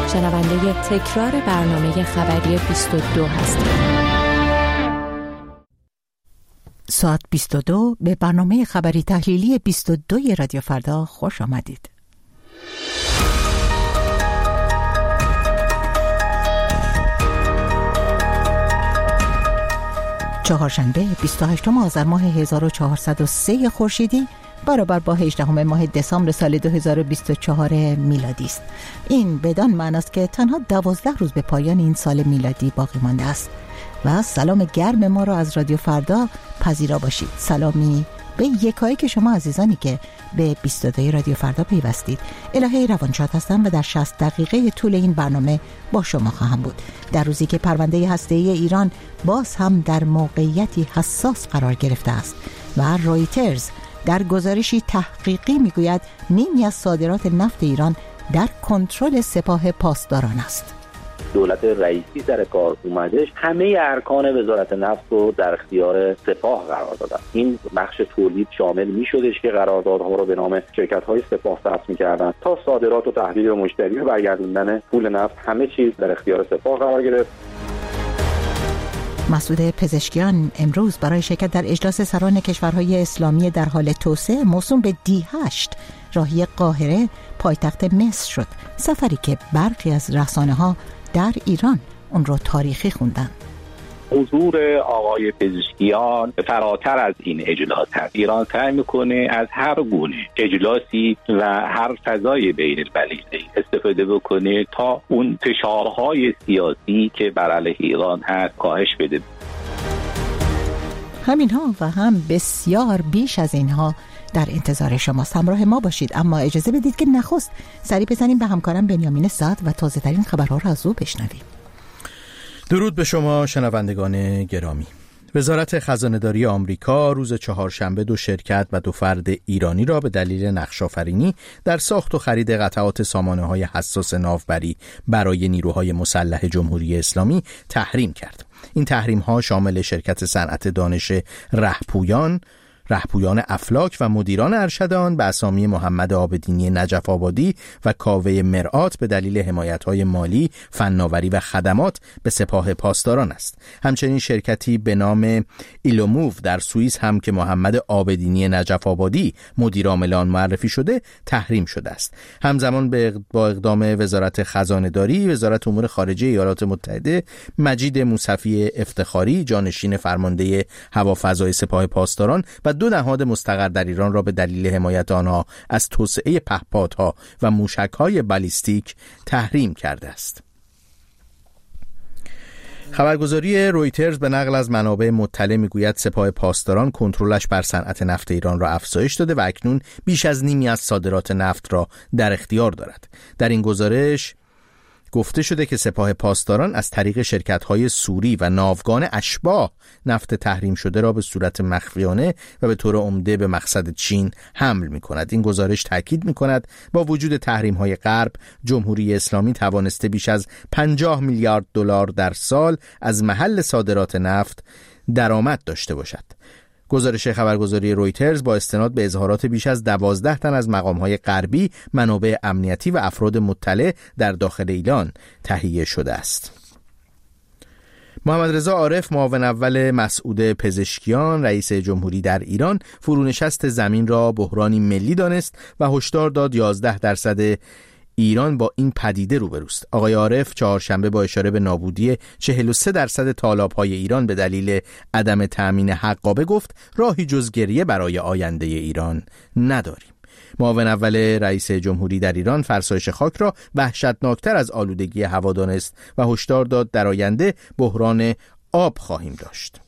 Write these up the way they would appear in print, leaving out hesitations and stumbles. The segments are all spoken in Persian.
شنونده تکرار برنامه خبری 22 هستید. ساعت 22 به برنامه خبری تحلیلی 22 رادیو فردا خوش آمدید. چهارشنبه 28 آذر ماه 1403 خورشیدی برابر با 18 ماه دسامبر سال 2024 میلادی است. این بدان معنی است که تنها 12 روز به پایان این سال میلادی باقی مانده است و سلام گرم ما را از رادیو فردا پذیرا باشید. سلامی به یکایک شما عزیزانی که به 22 رادیو فردا پیوستید. الهه روانشاد هستم و در 60 دقیقه طول این برنامه با شما خواهم بود. در روزی که پرونده هسته‌ای ایران باز هم در موقعیتی حساس قرار گرفته است و رویترز در گزارشی تحقیقی میگوید نیمی از صادرات نفت ایران در کنترل سپاه پاسداران است. دولت رئیسی سر کار اومدش، همه ارکان وزارت نفت رو در اختیار سپاه قرار دادن. این بخش تولید شامل میشدش که قراردادها رو به نام شرکت‌های سپاه ثبت می‌کردن تا صادرات و تحویل به مشتری و برگردوندن پول نفت همه چیز در اختیار سپاه قرار گرفت. مسعود پزشکیان امروز برای شرکت در اجلاس سران کشورهای اسلامی در حال توسعه موسوم به D8 راهی قاهره پایتخت مصر شد. سفری که برخی از رسانه‌ها در ایران اون رو تاریخی خوندن. حضور آقای پزشکیان فراتر از این اجلاس هست. ایران سعی میکنه از هر گونه اجلاسی و هر فضای بین المللی استفاده بکنه تا اون فشارهای سیاسی که بر علیه ایران هست کاهش بده. همینها و هم بسیار بیش از اینها در انتظار شماست. همراه ما باشید، اما اجازه بدید که نخست سری بزنیم به همکارم بنیامین سعد و تازه ترین خبرها را از او بشنویم. درود به شما شنوندگان گرامی. وزارت خزانه‌داری آمریکا روز چهارشنبه 2 شرکت و 2 فرد ایرانی را به دلیل نقش‌آفرینی در ساخت و خرید قطعات سامانه‌های حساس ناوبری برای نیروهای مسلح جمهوری اسلامی تحریم کرد. این تحریم‌ها شامل شرکت صنعت دانش رهپویان افلاک و مدیران ارشد آن به اسامی محمد عابدینی نجف آبادی و کاوه مرآت به دلیل حمایت‌های مالی، فناوری و خدمات به سپاه پاسداران است. همچنین شرکتی به نام ایلوموو در سوئیس هم که محمد عابدینی نجف آبادی مدیر عامل آن معرفی شده تحریم شده است. همزمان با اقدام وزارت خزانه‌داری، وزارت امور خارجه ایالات متحده مجید موصفی افتخاری جانشین فرمانده هوافضای سپاه پاسداران و 2 نهاد مستقر در ایران را به دلیل حمایت آنها از توسعه پهپادها و موشک‌های بالیستیک تحریم کرده است. خبرگزاری رویترز به نقل از منابع مطلع میگوید سپاه پاسداران کنترلش بر صنعت نفت ایران را افزایش داده و اکنون بیش از نیمی از صادرات نفت را در اختیار دارد. در این گزارش گفته شده که سپاه پاسداران از طریق شرکت‌های سوری و ناوگان اشباح نفت تحریم شده را به صورت مخفیانه و به طور عمده به مقصد چین حمل می‌کند. این گزارش تاکید می‌کند با وجود تحریم‌های غرب، جمهوری اسلامی توانسته بیش از 50 میلیارد دلار در سال از محل صادرات نفت درآمد داشته باشد. گزارش خبرگزاری رویترز با استناد به اظهارات بیش از 12 تن از مقام‌های غربی، منابع امنیتی و افراد مطلع در داخل ایران تهیه شده است. محمد رضا عارف معاون اول مسعود پزشکیان رئیس جمهوری در ایران فرونشست زمین را بحرانی ملی دانست و هشدار داد 11% ایران با این پدیده روبروست. آقای عارف چهارشنبه با اشاره به نابودی 43% تالاب‌های ایران به دلیل عدم تأمین حقابه گفت راهی جز گریه برای آینده ایران نداریم. معاون اول رئیس جمهوری در ایران فرسایش خاک را وحشتناکتر از آلودگی هوا دانست و هشدار داد در آینده بحران آب خواهیم داشت.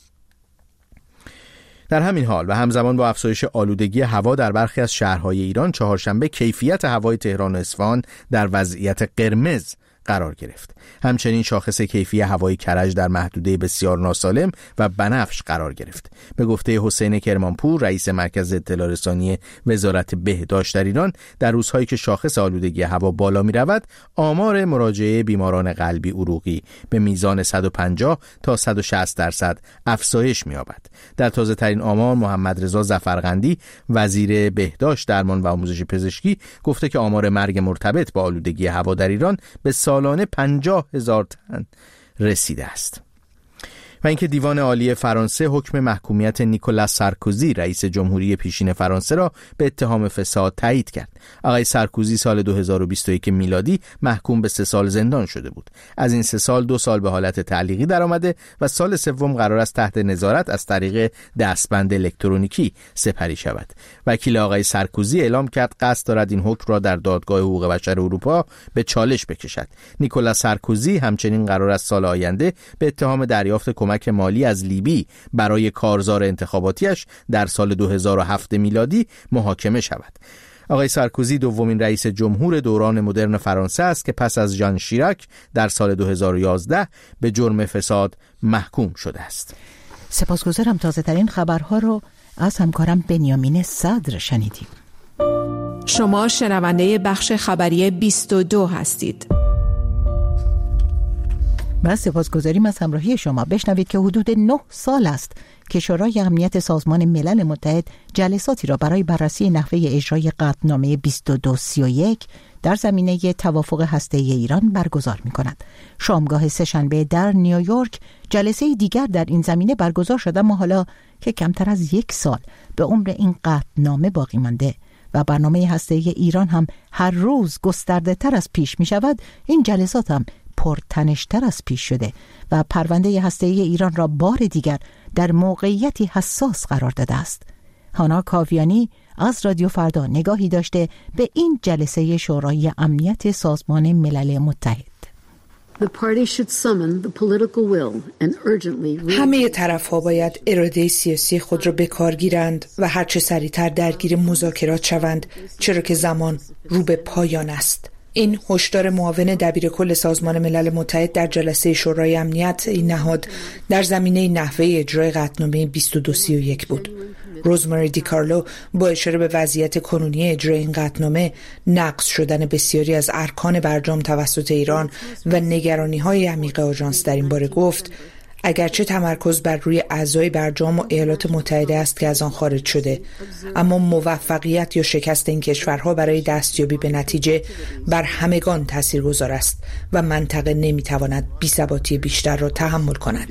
در همین حال و همزمان با افزایش آلودگی هوا در برخی از شهرهای ایران چهارشنبه کیفیت هوای تهران و اصفهان در وضعیت قرمز قرار گرفت. همچنین شاخص کیفی هوای کرج در محدوده بسیار ناسالم و بنفش قرار گرفت. به گفته حسین کرمانپور، رئیس مرکز اطلاع رسانی وزارت بهداشت در ایران، در روزهایی که شاخص آلودگی هوا بالا می رود، آمار مراجعه بیماران قلبی عروقی به میزان 150 تا 160% افزایش می یابد. در تازه ترین آمار، محمد رضا ظفرقندی، وزیر بهداشت، درمان و آموزش پزشکی، گفته که آمار مرگ مرتبط با آلودگی هوا در ایران به سالانه 50,000 تن رسیده است. و اینکه دیوان عالی فرانسه حکم محکومیت نیکولاس سارکوزی، رئیس جمهوری پیشین فرانسه، را به اتهام فساد تایید کرد. آقای سارکوزی سال 2021 میلادی محکوم به 3 سال زندان شده بود. از این 3 سال 2 سال به حالت تعلیقی درآمده و سال سوم قرار است تحت نظارت از طریق دستبند الکترونیکی سپری شود. وکیل آقای سارکوزی اعلام کرد قصد دارد این حکم را در دادگاه حقوق بشر اروپا به چالش بکشد. نیکولاس سارکوزی همچنین قرار است سال آینده به اتهام دریافت کمک مالی از لیبی برای کارزار انتخاباتیش در سال 2007 میلادی محاکمه شود. آقای سارکوزی دومین رئیس جمهور دوران مدرن فرانسه است که پس از ژان شیراک در سال 2011 به جرم فساد محکوم شده است. سپاسگزارم. تازه ترین خبرها رو از همکارم بنیامین صدر شنیدیم. شما شنونده بخش خبری 22 هستید. و سپاسگزاریم از همراهی شما. بشنوید که حدود 9 سال است که شورای امنیت سازمان ملل متحد جلساتی را برای بررسی نحوه اجرای قطعنامه 2231 در زمینه توافق هسته‌ای ایران برگزار می‌کند. شامگاه سه‌شنبه در نیویورک جلسه دیگر در این زمینه برگزار شد، اما حالا که کمتر از 1 سال به عمر این قطعنامه باقی مانده و برنامه هسته‌ای ایران هم هر روز گسترده‌تر از پیش می‌شود، این جلسات هم پرتنش‌تر از پیش شده و پرونده هسته‌ای ایران را بار دیگر در موقعیتی حساس قرار داده است. هانا کاویانی از رادیو فردا نگاهی داشته به این جلسه شورای امنیت سازمان ملل متحد. همه طرف‌ها باید اراده سیاسی خود را به کار گیرند و هرچه سریعتر درگیر مذاکرات شوند، چرا که زمان رو به پایان است. این هشدار معاون دبیرکل سازمان ملل متحد در جلسه شورای امنیت این نهاد در زمینه نحوه اجرای قطعنامه 2231 بود. روزماری دیکارلو با اشاره به وضعیت کنونی اجرای این قطعنامه، نقض شدن بسیاری از ارکان برجام توسط ایران و نگرانی‌های عمیق آژانس در این باره گفت اگرچه تمرکز بر روی اعضای برجام و ایالات متحده است که از آن خارج شده، اما موفقیت یا شکست این کشورها برای دستیابی به نتیجه بر همگان تاثیرگذار است و منطقه نمیتواند بی‌ثباتی بیشتر را تحمل کند.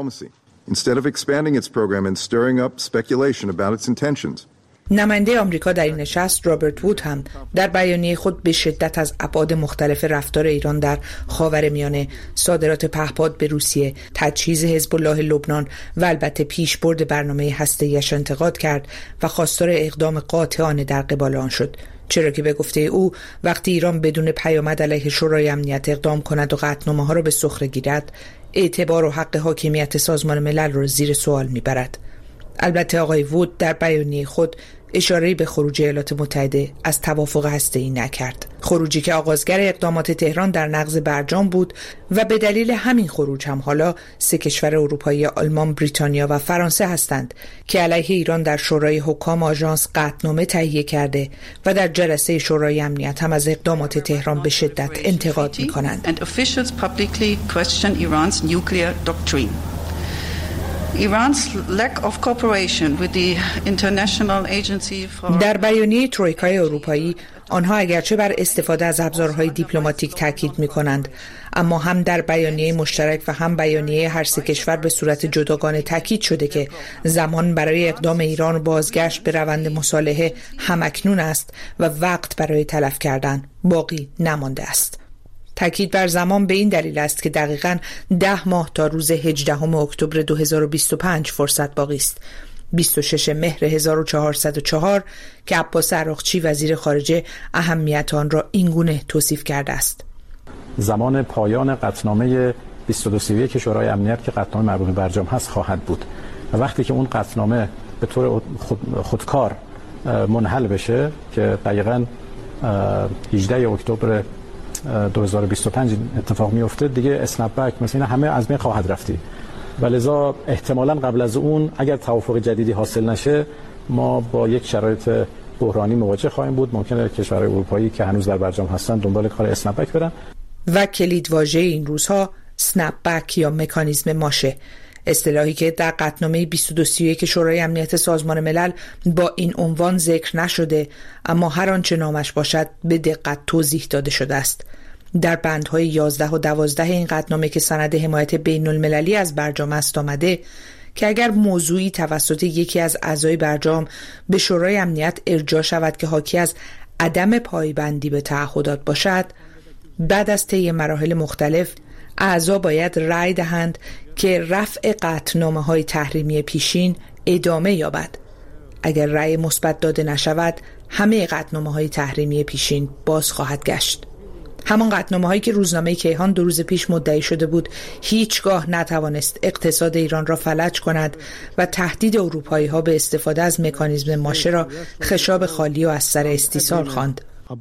نماینده آمریکا در این نشست رابرت وود هم در بیانیه خود به شدت از ابعاد مختلف رفتار ایران در خاورمیانه، صادرات پهپاد به روسیه، تجهیز حزب الله لبنان و البته پیشبرد برنامه هسته‌ایش انتقاد کرد و خواستار اقدام قاطعانه در قبال آن شد، چرا که به گفته او وقتی ایران بدون پیامد علیه شورای امنیت اقدام کند و قطعنامه‌ها را به سخره گیرد، اعتبار و حق حاکمیت سازمان ملل را زیر سوال میبرد. البته آقای وود در بیانیه خود اشاره‌ای به خروج ایالات متحده از توافق هسته‌ای نکرد. خروجی که آغازگر اقدامات تهران در نقض برجام بود و به دلیل همین خروج هم حالا 3 کشور اروپایی آلمان، بریتانیا و فرانسه هستند که علیه ایران در شورای حکام آژانس قطعنامه تهیه کرده و در جلسه شورای امنیت هم از اقدامات تهران به شدت انتقاد می‌کنند. در بیانیه ترویکای اروپایی آنها اگرچه بر استفاده از ابزارهای دیپلماتیک تاکید می‌کنند، اما هم در بیانیه مشترک و هم بیانیه هر 3 کشور به صورت جداگانه تاکید شده که زمان برای اقدام ایران و بازگشت به روند مصالحه همکنون است و وقت برای تلف کردن باقی نمانده است. تاکید بر زمان به این دلیل است که دقیقاً 10 ماه تا روز 18 اکتبر 2025 فرصت باقی است. 26 مهر 1404 که عباس عراقچی وزیر خارجه اهمیت آن را اینگونه توصیف کرده است. زمان پایان قطعنامه 2231 شورای امنیت که قطعنامه مربوط به برجام هست خواهد بود و وقتی که اون قطعنامه به طور خودکار منحل بشه که دقیقاً 18 اکتبر 2025 اتفاق میفته دیگه اسنپ بک مثلا همه از بین خواهد رفتی و لذا احتمالاً قبل از اون اگر توافق جدیدی حاصل نشه ما با یک شرایط بحرانی مواجه خواهیم بود. ممکنه کشورهای اروپایی که هنوز در برجام هستن دنبال کار اسنپ بک برن. و کلیدواژه این روزها اسنپ بک یا مکانیزم ماشه، اصطلاحی که در قطعنامه 2231 شورای امنیت سازمان ملل با این عنوان ذکر نشده، اما هر آنچه نامش باشد به دقت توضیح داده شده است. در بندهای 11 و 12 این قطعنامه که سند حمایت بین المللی از برجام است آمده که اگر موضوعی توسط یکی از اعضای برجام به شورای امنیت ارجاع شود که حاکی از عدم پایبندی به تعهدات باشد، بعد از طی مراحل مختلف اعضا باید رأی دهند که رفع قطعنامه‌های تحریمی پیشین ادامه یابد. اگر رأی مثبت داده نشود، همه قطعنامه‌های تحریمی پیشین باز خواهد گشت. همان قطعنامه‌هایی که روزنامه کیهان 2 روز پیش مدعی شده بود هیچگاه نتوانست اقتصاد ایران را فلج کند و تهدید اروپایی‌ها به استفاده از مکانیزم ماشه را خشاب خالی و از سر استیصال خواند.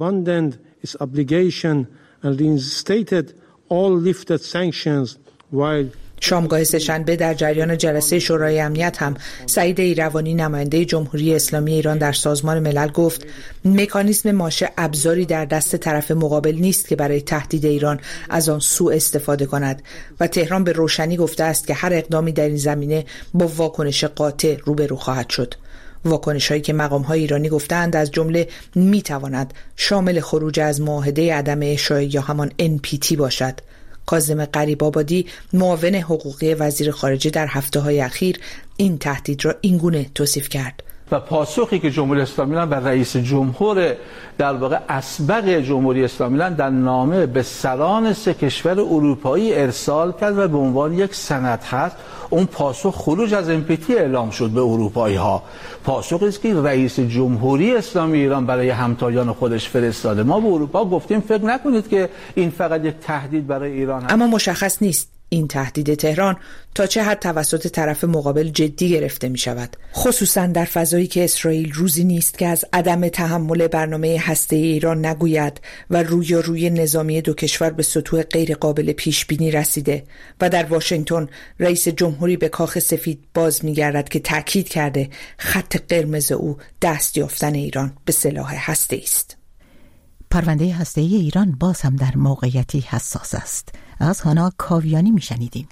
شامگاه سه‌شنبه در جریان جلسه شورای امنیت هم سعید ایروانی نماینده جمهوری اسلامی ایران در سازمان ملل گفت مکانیزم ماشه ابزاری در دست طرف مقابل نیست که برای تهدید ایران از آن سوء استفاده کند و تهران به روشنی گفته است که هر اقدامی در این زمینه با واکنش قاطع روبرو خواهد شد. واکنش‌هایی که مقام‌های ایرانی گفتند از جمله می‌تواند شامل خروج از معاهده عدم اشاعه یا همان NPT باشد. کاظم غریب‌آبادی معاون حقوقی وزیر خارجه در هفته‌های اخیر این تهدید را اینگونه توصیف کرد. و پاسخی که جمهوری اسلامی ایران بر رئیس جمهور در واقع اسبق جمهوری اسلامی ایران در نامه به سران 3 کشور اروپایی ارسال کرد و به عنوان یک سند هست، اون پاسخ خروج از NPT اعلام شد به اروپایی ها. پاسخی است که رئیس جمهوری اسلامی ایران برای همتایان خودش فرستاده. ما به اروپا گفتیم فکر نکنید که این فقط یک تهدید برای ایران هست. اما مشخص نیست این تهدید تهران تا چه حد توسط طرف مقابل جدی گرفته می شود، خصوصا در فضایی که اسرائیل روزی نیست که از عدم تحمل برنامه هسته‌ای ایران نگوید و روی نظامی 2 کشور به سطوح غیر قابل پیش بینی رسیده و در واشنگتن رئیس جمهوری به کاخ سفید باز می گردد که تاکید کرده خط قرمز او دست یافتن ایران به سلاح هسته‌ای است. پرونده هسته‌ای ایران باز هم در موقعیتی حساس است. از هانا کاویانی میشنیدیم.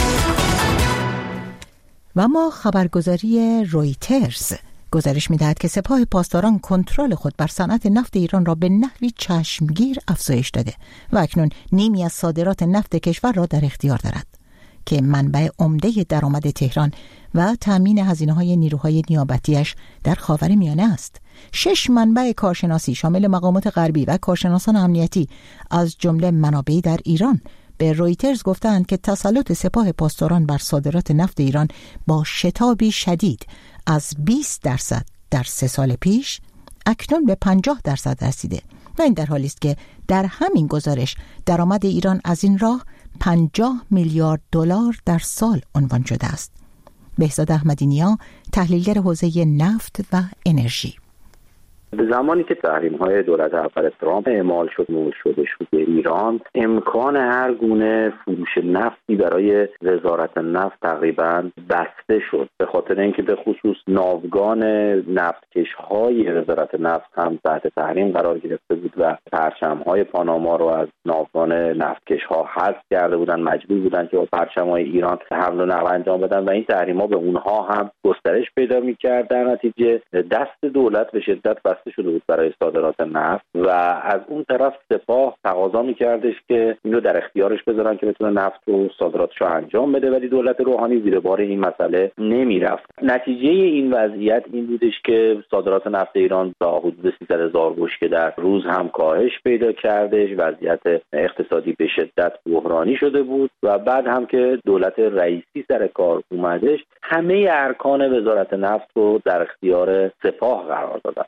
و ما خبرگزاری رویترز گزارش می‌دهد که سپاه پاسداران کنترل خود بر صنعت نفت ایران را به نحوی چشمگیر افزایش داده و اکنون نیمی از صادرات نفت کشور را در اختیار دارد که منبع عمده درآمد تهران و تامین هزینه‌های نیروهای نیابتیش در خاورمیانه است. 6 منبع کارشناسی شامل مقامات غربی و کارشناسان امنیتی از جمله منابعی در ایران به رویترز گفتند که تسلط سپاه پاسداران بر صادرات نفت ایران با شتابی شدید از 20% در 3 سال پیش اکنون به 50% رسیده و این در حالی است که در همین گزارش درآمد ایران از این راه 50 میلیارد دلار در سال عنوان شده است. بهزاد احمدی‌نیا، تحلیلگر حوزه نفت و انرژی: زمانی که تحریم‌های دولت اول ترامپ اعمال شد به ایران، امکان هر گونه فروش نفتی برای وزارت نفت تقریباً بسته شد، به خاطر اینکه به خصوص ناوگان نفتکش‌های وزارت نفت هم تحت تحریم قرار گرفته بود و پرچم‌های پاناما رو از ناوگان نفتکش‌ها حذف کرده بودن، مجبور بودن که با پرچم‌های ایران حمل و نقل انجام بدن و این تحریم‌ها به اونها هم گسترش پیدا می‌کرد. در نتیجه دست دولت به شدت شده بود برای صادرات نفت و از اون طرف سپاه تقاضا می‌کردش که اینو در اختیارش بذارن که بتونه نفت و صادراتش رو انجام بده، ولی دولت روحانی زیر بار این مسئله نمیرفت. نتیجه این وضعیت این بودش که صادرات نفت ایران تا حدود 300,000 بشکه در روز هم کاهش پیدا کردش، وضعیت اقتصادی به شدت بحرانی شده بود و بعد هم که دولت رئیسی سر کار اومدش، همه ارکان وزارت نفت رو در اختیار سپاه قرار دادن. این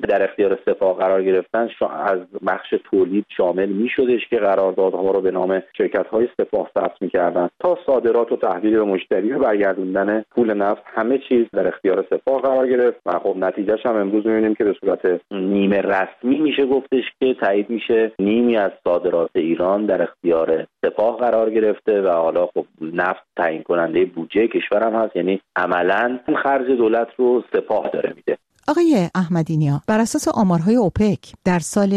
در اختیار سپاه قرار گرفتن از بخش تولید شامل میشدش که قراردادها رو به نام شرکت‌های سپاه ثبت می‌کردن تا صادرات و تحویل به مشتری و برگردوندن پول نفت، همه چیز در اختیار سپاه قرار گرفت و خب نتیجهش هم امروز می‌بینیم که به صورت نیمه رسمی میشه گفتش که تایید میشه نیمی از صادرات ایران در اختیار سپاه قرار گرفته و حالا خب نفت تعیین کننده بودجه کشورم هست، یعنی عملاً خرج دولت رو سپاه داره میده. آقای احمدی نیا، بر اساس آمارهای اوپک در سال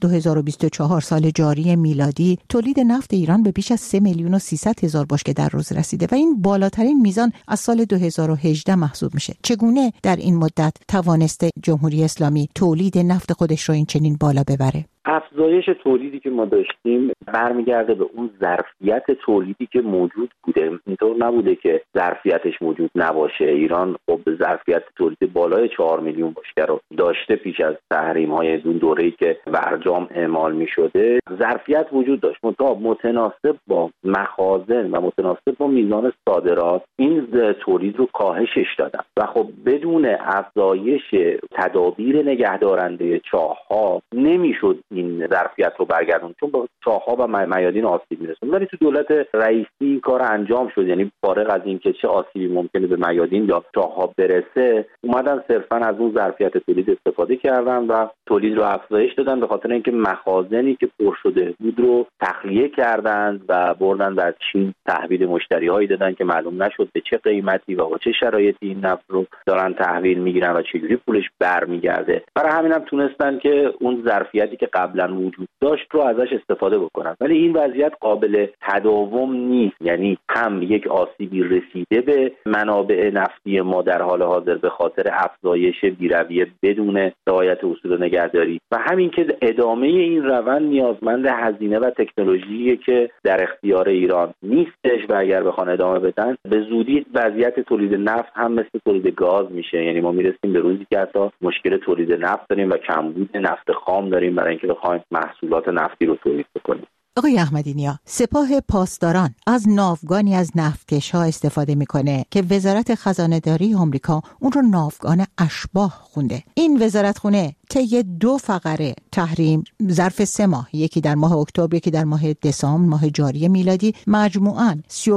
2024 سال جاری میلادی تولید نفت ایران به بیش از 3,300,000 بشکه در روز رسیده و این بالاترین میزان از سال 2018 محسوب میشه. چگونه در این مدت توانسته جمهوری اسلامی تولید نفت خودش رو این چنین بالا ببره؟ افزایش تولیدی که ما داشتیم برمیگرده به اون ظرفیت تولیدی که موجود بوده. اینطور نبوده که ظرفیتش موجود نباشه. ایران خب ظرفیت تولید بالای 4 میلیون بشکه رو داشته پیش از تحریم‌های اون دوره‌ای که برجام اعمال می‌شده. ظرفیت وجود داشت، متناسب با مخازن و متناسب با میزان صادرات این تولید رو کاهشش دادن و خب بدون افزایش تدابیر نگهدارنده چاه‌ها نمی‌شد این ظرفیت رو برگردون، چون با چاه‌ها و میادین آسیب میرسه. ولی تو دولت رئیسی این کار انجام شد، یعنی فارغ از اینکه چه آسیبی ممکنه به میادین یا چاه‌ها برسه، اومدن صرفاً از اون ظرفیت تولید استفاده کردن و تولید رو افزایش دادن به خاطر اینکه مخازنی که پر شده بود رو تخلیه کردند و بردن در چین تحویل مشتری‌هایی دادن که معلوم نشد به چه قیمتی و با چه شرایطی این نفت رو دارن تحویل میگیرن و چجوری پولش برمیگرده. برای همین هم تونستن که اون ظرفیتی که قبلا وجود داشت رو ازش استفاده بکنن. ولی این وضعیت قابل تداوم نیست، یعنی هم یک آسیبی رسیده به منابع نفتی ما در حال حاضر به خاطر افزایش بی‌رویه بدون رعایت اصول نگهداری و همین که ادامه این روند نیازمند هزینه و تکنولوژیه که در اختیار ایران نیستش و اگر بخوان ادامه بدن به زودی وضعیت تولید نفت هم مثل تولید گاز میشه. یعنی ما میرسیم به روزی که حتی مشکل تولید نفت داریم و کمبود نفت خام داریم برای اینکه بخوایم محصولات نفتی رو تولید بکنیم. آقای احمدی نیا، سپاه پاسداران از ناوگانی از نفتکش‌ها استفاده میکنه که وزارت خزانه‌داری آمریکا اون رو ناوگان اشباح خونده. این وزارتخونه طی 2 فقره تحریم ظرف 3 ماه، یکی در ماه اکتبر یکی در ماه دسامبر ماه جاری میلادی، مجموعاً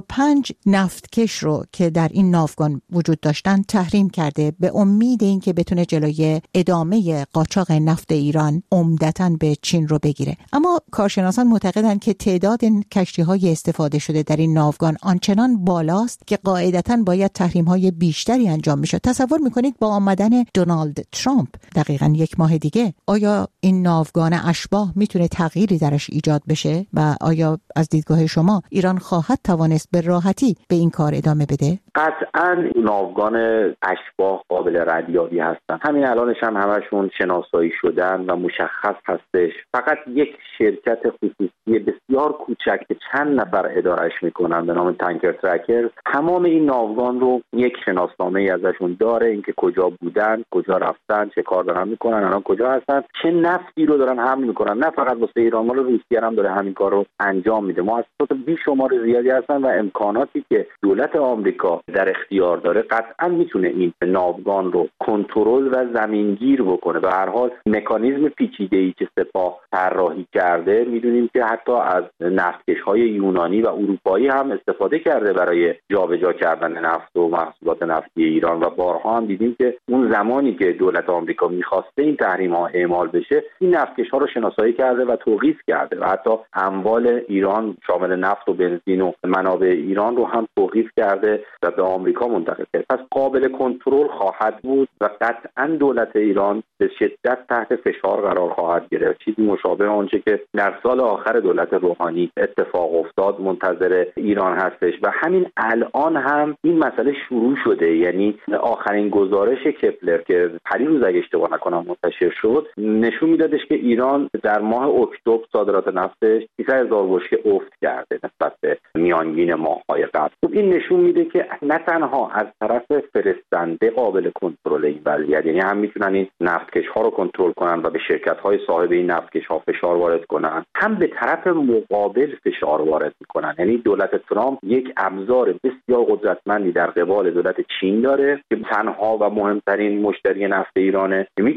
35 نفتکش رو که در این ناوگان وجود داشتن تحریم کرده به امید اینکه بتونه جلوی ادامه قاچاق نفت ایران عمدتاً به چین رو بگیره. اما کارشناسان معتقدند که تعداد کشتی‌های استفاده شده در این ناوگان آنچنان بالاست که قاعدتاً باید تحریم‌های بیشتری انجام می‌شد. تصور می‌کنید با آمدن دونالد ترامپ دقیقاً 1 ماه دیگه آیا این ناوگان اشباح میتونه تغییری درش ایجاد بشه و آیا از دیدگاه شما ایران خواهد توانست به راحتی به این کار ادامه بده؟ قطعاً ناوگان اشباح قابل ردیابی هستن. همین الانش هم همشون شناسایی شدن و مشخص هستش. فقط یک شرکت خصوصی بسیار کوچک که چند نفر ادارهش میکنن به نام تانکر ترکر تمام این ناوگان رو یک شناسنامه ای ازشون داره، اینکه کجا بودن، کجا رفتن، چه کار دارن میکنن، الان کجا هستن، چه نفتی رو دارن حمل میکنن. نه فقط واسه ایران، مال روسیه هم داره همین کار رو انجام میده. مؤسسات بیشمار زیادی هستن و امکاناتی که دولت آمریکا در اختیار داره قطعا میتونه این ناوگان رو کنترل و زمینگیر بکنه. به هر حال مکانیزم پیچیده‌ای که سپاه طراحی کرده میدونیم که حتی از نفتکش‌های یونانی و اروپایی هم استفاده کرده برای جابجا کردن نفت و محصولات نفتی ایران و بارها هم دیدیم که اون زمانی که دولت آمریکا می‌خواسته این تحریم‌ها اعمال بشه این نفتکش‌ها رو شناسایی کرده و توقیف کرده و حتی اموال ایران شامل نفت و بنزین و منابع ایران رو هم توقیف کرده و به آمریکا منتقل کرده. پس قابل کنترل خواهد بود و قطعاً دولت ایران به شدت تحت فشار قرار خواهد گرفت. چیزی مشابه آنچه که در سال آخر دولت روحانی اتفاق افتاد منتظر ایران هستش و همین الان هم این مسئله شروع شده. یعنی آخرین گزارش کپلر که پریروز اگه اشتباه نکنم منتشر شد نشون میدادش که ایران در ماه اکتبر صادرات نفتش 300,000 بشکه افت کرده نسبت به میانگین ماه‌های قبل. خب این نشون میده که نه تنها از طرف فرستنده قابل کنترل این وضعیت، یعنی هم میتونن این نفتکش‌ها رو کنترل کنن و به شرکت‌های صاحب این نفتکش‌ها فشار وارد کنن، هم به طرف مقابل فشار وارد میکنن. یعنی دولت ترامپ یک ابزار بسیار قدرتمندی در قبال دولت چین داره که تنها و مهمترین مشتری نفت ایرانه که میتونه به اونها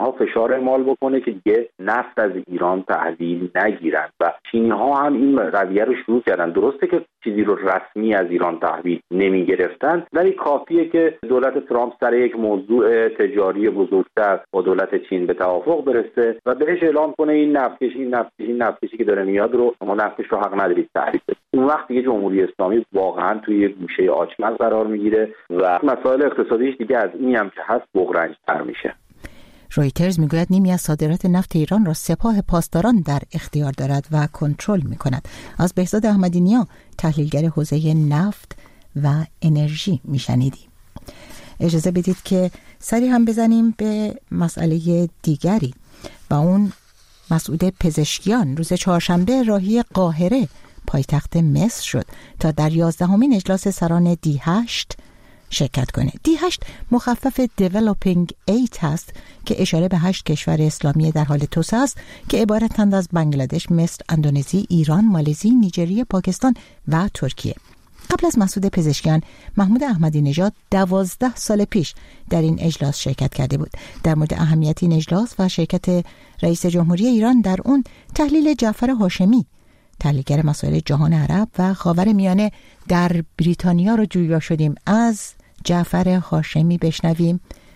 ها فشار اعمال بکنه که دیگه نفت از ایران تحویل نگیرن و چینی ها هم این رویه رو شروع کردن. درسته که چیزی رو رسمی از ایران تحویل نمی گرفتن، ولی کافیه که دولت ترامپ سر یک موضوع تجاری بزرگتر با دولت چین به توافق برسه و بهش اعلام کنه این نفتکشی که داره میاد رو ما نفتش رو حق ندارید تحویل بدید. اون وقت دیگه جمهوری اسلامی واقعا توی یک گوشه آچمز قرار میگیره و مسائل اقتصادیش دیگه از اینی هم که هست بغرنج‌تر میشه. رویترز میگوید نیمی از صادرات نفت ایران را سپاه پاسداران در اختیار دارد و کنترل میکند. از بهزاد احمدی نیا، تحلیلگر حوزه نفت و انرژی میشنیدیم. اجازه بدید که سری هم بزنیم به مسئله دیگری و اون مسعود پزشکیان روز چهارشنبه راهی قاهره پایتخت مصر شد تا در 11مین اجلاس سران D8 شرکت کنه. D8 مخفف Developing 8 هست که اشاره به 8 کشور اسلامی در حال توسعه است که عبارتند از بنگلادش، مصر، اندونزی، ایران، مالزی، نیجریه، پاکستان و ترکیه. قبل از مسعود پزشکیان، محمود احمدی نژاد 12 سال پیش در این اجلاس شرکت کرده بود. در مورد اهمیت این اجلاس و شرکت رئیس جمهوری ایران در اون، تحلیل جعفر هاشمی، تحلیلگر مسائل جهان عرب و خاورمیانه در بریتانیا رو جویا شدیم. از جعفر هاشمی بشنویم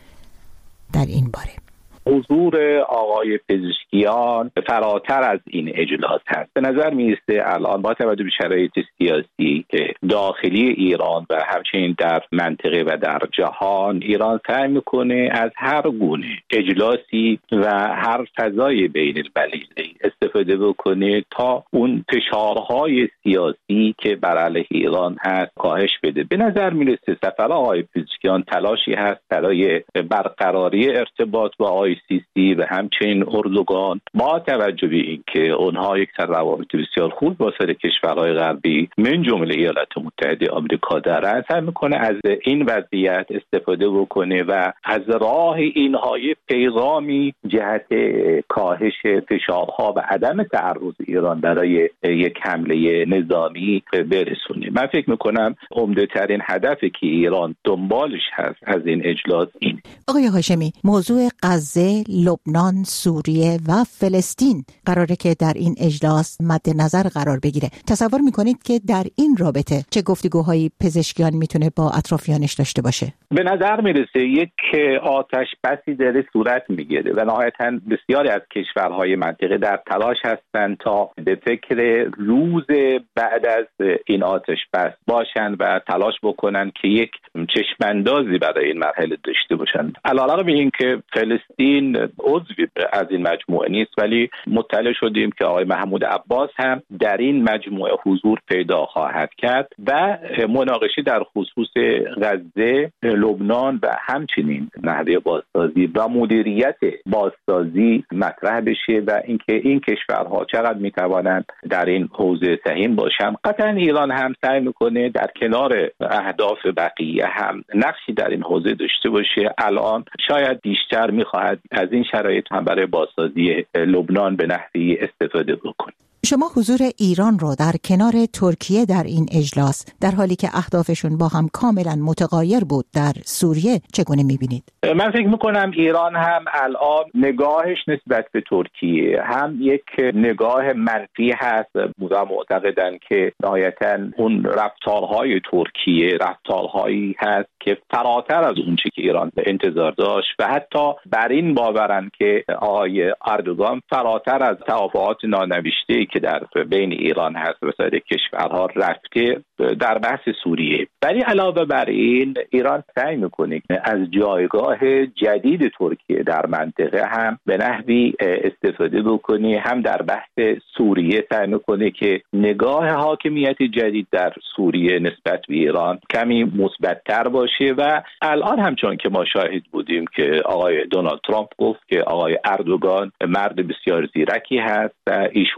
در این باره. حضور آقای پزشکیان فراتر از این اجلاس هست. به نظر میرسه الان با توجه به شرایط سیاسی که داخلی ایران و همچنین در منطقه و در جهان، ایران سعی میکنه از هر گونه اجلاسی و هر فضای بین المللی استفاده بکنه تا اون فشارهای سیاسی که بر علیه ایران هست کاهش بده. به نظر میرسه سفر آقای پزشکیان تلاشی هست برای برقراری ارتباط با ICC و همچنین اردوغان، با توجه به اینکه اونها یک روابط بسیار خوب با سایر کشورهای غربی من جمله ایالات متحده آمریکا دارند، سعی میکنه از این وضعیت استفاده بکنه و از راه اینها پیغامی جهت کاهش فشارها و عدم تعرض ایران برای یک حمله نظامی برسونه. من فکر میکنم عمده ترین هدفی که ایران دنبالش هست از این اجلاس این. آقای هاشمی، موضوع غزه، لبنان، سوریه و فلسطین قراره که در این اجلاس مد نظر قرار بگیره. تصور میکنید که در این رابطه چه گفتگوهایی پزشکیان میتونه با اطرافیانش داشته باشه؟ به نظر میرسه یک آتش بسی داره صورت میگیره و نهایتاً بسیاری از کشورهای منطقه در تلاش هستند تا به فکر روز بعد از این آتش بس باشن و تلاش بکنن که یک چشماندازی برای این مرحله داشته باشن. علاوه بر این که فلسطین عضوی از این مجموعه نیست، ولی مطلع شدیم که آقای محمود عباس هم در این مجموعه حضور پیدا خواهد کرد و مناقشه در خصوص غزه، لبنان و همچنین نحوه بازسازی و مدیریت بازسازی مطرح بشه و اینکه این کشورها چقدر میتوانند در این حوزه سهیم باشن. قطعا ایران هم سعی میکنه در کنار اهداف بقیه هم نقشی در این حوزه داشته باشه. الان شاید بیشتر میخواهد از این شرایط هم برای بازسازی لبنان به نحوی استفاده بکنه. شما حضور ایران رو در کنار ترکیه در این اجلاس، در حالی که اهدافشون با هم کاملا متغایر بود، در سوریه چگونه میبینید؟ من فکر میکنم ایران هم الان نگاهش نسبت به ترکیه هم یک نگاه منفی هست. معتقدن که نهایتاً اون رفتارهای ترکیه رفتارهایی هست که فراتر از اون چی که ایران انتظار داشت و حتی بر این باورن که آقای اردوغان فراتر از توافقات نانوشته‌ای که در بین ایران هست و سایر کشورها رفته در بحث سوریه. ولی علاوه بر این، ایران سعی میکنه از جایگاه جدید ترکیه در منطقه هم به نحوی استفاده بکنه. هم در بحث سوریه سعی میکنه که نگاه حاکمیت جدید در سوریه نسبت به ایران کمی مثبت‌تر باشه و الان همچون که ما شاهد بودیم که آقای دونالد ترامپ گفت که آقای اردوغان مرد بسیار زیرکی هست و ایشون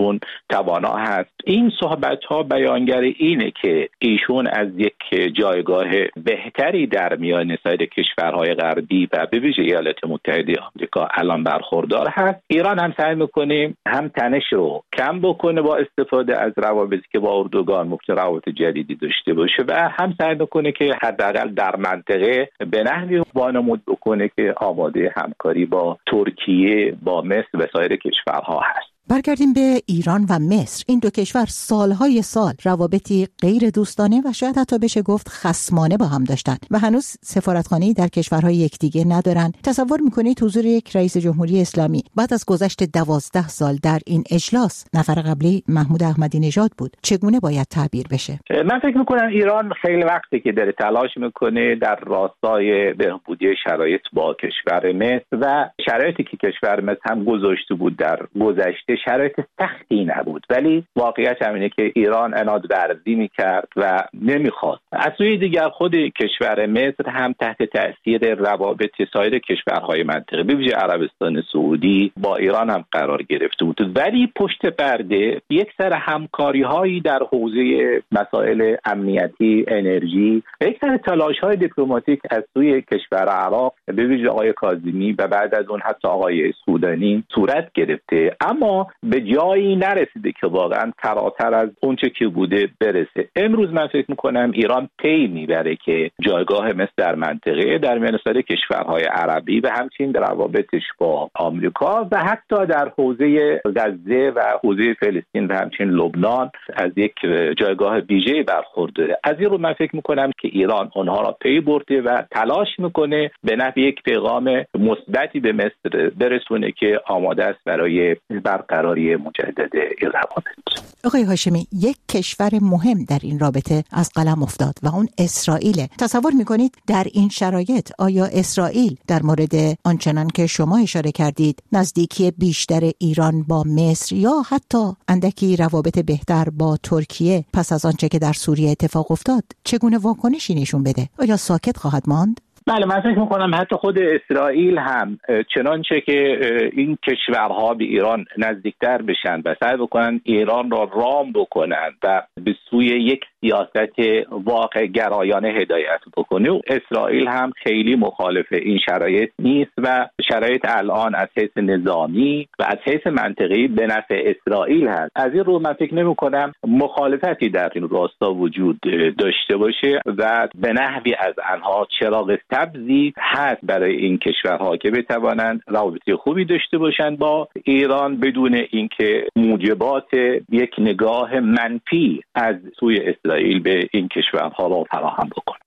توانا هست. این صحبت‌ها بیانگر اینه که ایشون از یک جایگاه بهتری در میان سایر کشورهای غربی و به ویژه ایالات متحده آمریکا الان برخوردار هست. ایران هم سعی می‌کنه هم تنش رو کم بکنه با استفاده از روابطی که با اردوگان ممکن روابط جدیدی داشته باشه و هم سعی می‌کنه که حداقل در منطقه به نحوی وانمود بکنه که آماده همکاری با ترکیه، با مصر و سایر کشورها هست. برگردیم به ایران و مصر. این دو کشور سالهای سال روابطی غیر دوستانه و شاید حتی بشه گفت خصمانه با هم داشتن و هنوز سفارتخانه‌ای در کشورهای یکدیگه ندارن. تصور میکنید حضور یک رئیس جمهوری اسلامی بعد از گذشت 12 سال در این اجلاس، نفر قبلی محمود احمدی نژاد بود، چگونه باید تعبیر بشه؟ من فکر میکنم ایران خیلی وقتی که داره تلاش میکنه در راستای بهبودی شرایط با کشور مصر و شرایطی که کشور مصر هم گذاشته بود در گذشته شرایط سختی نبود، ولی واقعیت همینه که ایران عناد ورزی میکرد و نمیخواست. از سوی دیگر خود کشور مصر هم تحت تأثیر روابط سایر کشورهای منطقه به ویژه عربستان سعودی با ایران هم قرار گرفته بود، ولی پشت پرده یک سر همکاری‌هایی در حوزه مسائل امنیتی، انرژی، یک سر تلاش‌های دیپلماتیک از سوی کشور عراق به ویژه آقای کاظمی و بعد از اون حتی آقای سودانی صورت گرفته، اما به جایی نرسیده که واقعا فراتر از اونچه که بوده برسه. امروز من فکر میکنم ایران پی میبره که جایگاه مصر در منطقه در میان سایر کشورهای عربی و همچنین در روابطش با آمریکا و حتی در حوزه غزه و حوزه فلسطین و همچنین لبنان از یک جایگاه ویژه‌ای برخورده. از این رو من فکر میکنم که ایران اونها را پی برده و تلاش میکنه به نحو یک پیغام مثبتی به مصر برسونه که آماده است برای برقراری مجدد این روابط. آقای هاشمی، یک کشور مهم در این رابطه از قلم افتاد و اون اسرائیل. تصور میکنید در این شرایط آیا اسرائیل در مورد آنچنان که شما اشاره کردید نزدیکی بیشتر ایران با مصر یا حتی اندکی روابط بهتر با ترکیه پس از آنچه که در سوریه اتفاق افتاد چگونه واکنشی نشون بده؟ آیا ساکت خواهد ماند؟ بله، من فکر میکنم حتی خود اسرائیل هم چنانچه که این کشورها به ایران نزدیکتر بشن و سعی بکنن ایران را رام بکنن و به سوی یک سیاست واقع گرایانه هدایت بکنه، و اسرائیل هم خیلی مخالف این شرایط نیست و شرایط الان از حیث نظامی و از حیث منطقی به نفع اسرائیل هست. از این رو من فکر نمی‌کنم مخالفتی در این راستا وجود داشته باشه و به نحوی از آنها چراغ سبزی هست برای این کشورها که بتوانند روابط خوبی داشته باشند با ایران بدون اینکه موجبات یک نگاه منفی از سوی اسرائیل به این کشورها را فراهم بکنه.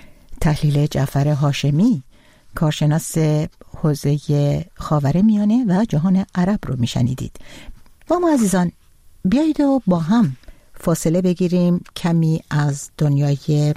تحلیل جعفر هاشمی، کارشناس حوزه خاورمیانه و جهان عرب رو میشنیدید. و ما عزیزان بیایید و با هم فاصله بگیریم کمی از دنیای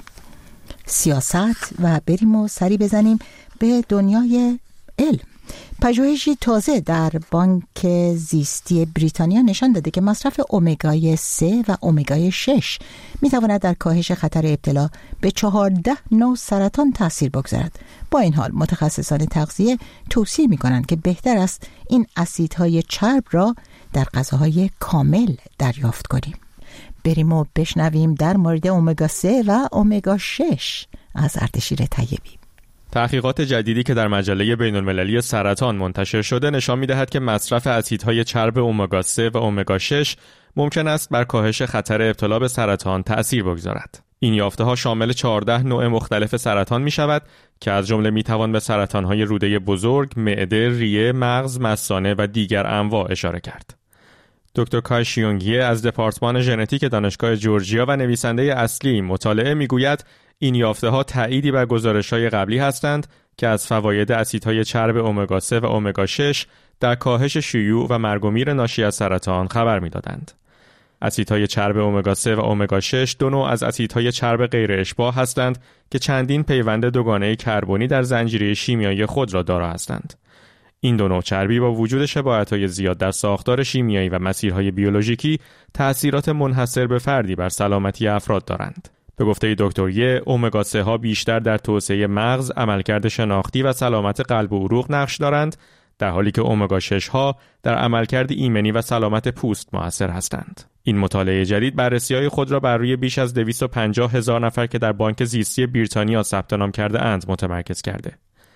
سیاست و بریم و سری بزنیم به دنیای علم. پژوهشی تازه در بانک زیستی بریتانیا نشان داده که مصرف امگای 3 و امگای 6 میتواند در کاهش خطر ابتلا به 14 نوع سرطان تاثیر بگذارد. با این حال متخصصان تغذیه توصیه میکنند که بهتر است این اسیدهای چرب را در غذاهای کامل دریافت کنیم. بریم و بشنویم در مورد امگا 3 و امگا 6 از اردشیر طیبی. تحقیقات جدیدی که در مجله بین‌المللی سرطان منتشر شده نشان می‌دهد که مصرف اسیدهای چرب امگا 3 و امگا 6 ممکن است بر کاهش خطر ابتلا به سرطان تأثیر بگذارد. این یافته‌ها شامل 14 نوع مختلف سرطان می‌شود که از جمله می‌توان به سرطان‌های روده بزرگ، معده، ریه، مغز، مثانه و دیگر انواع اشاره کرد. دکتر کای شیونگیه از دپارتمان ژنتیک دانشگاه جورجیا و نویسنده اصلی مطالعه میگوید این یافته‌ها تأییدی بر گزارش‌های قبلی هستند که از فواید اسیدهای چرب امگا 3 و امگا 6 در کاهش شیوع و مرگ و میر ناشی از سرطان خبر می‌دادند. اسیدهای چرب امگا 3 و امگا 6 دو نوع از اسیدهای چرب غیر اشباع هستند که چندین پیوند دوگانه کربنی در زنجیره شیمیایی خود را دارا هستند. این دو نوع چربی با وجود شباهت‌های زیاد در ساختار شیمیایی و مسیرهای بیولوژیکی تأثیرات منحصر به فردی بر سلامتی افراد دارند. به گفته دکتر یه، امگا 3 ها بیشتر در توسعه مغز، عملکرد شناختی و سلامت قلب و عروق نقش دارند، در حالی که امگا 6 ها در عملکرد ایمنی و سلامت پوست مؤثر هستند. این مطالعه جدید بررسی‌های خود را بر روی بیش از 250,000 نفر که در بانک زیستی بریتانیا ثبت نام کرده اند متمرکز کرده.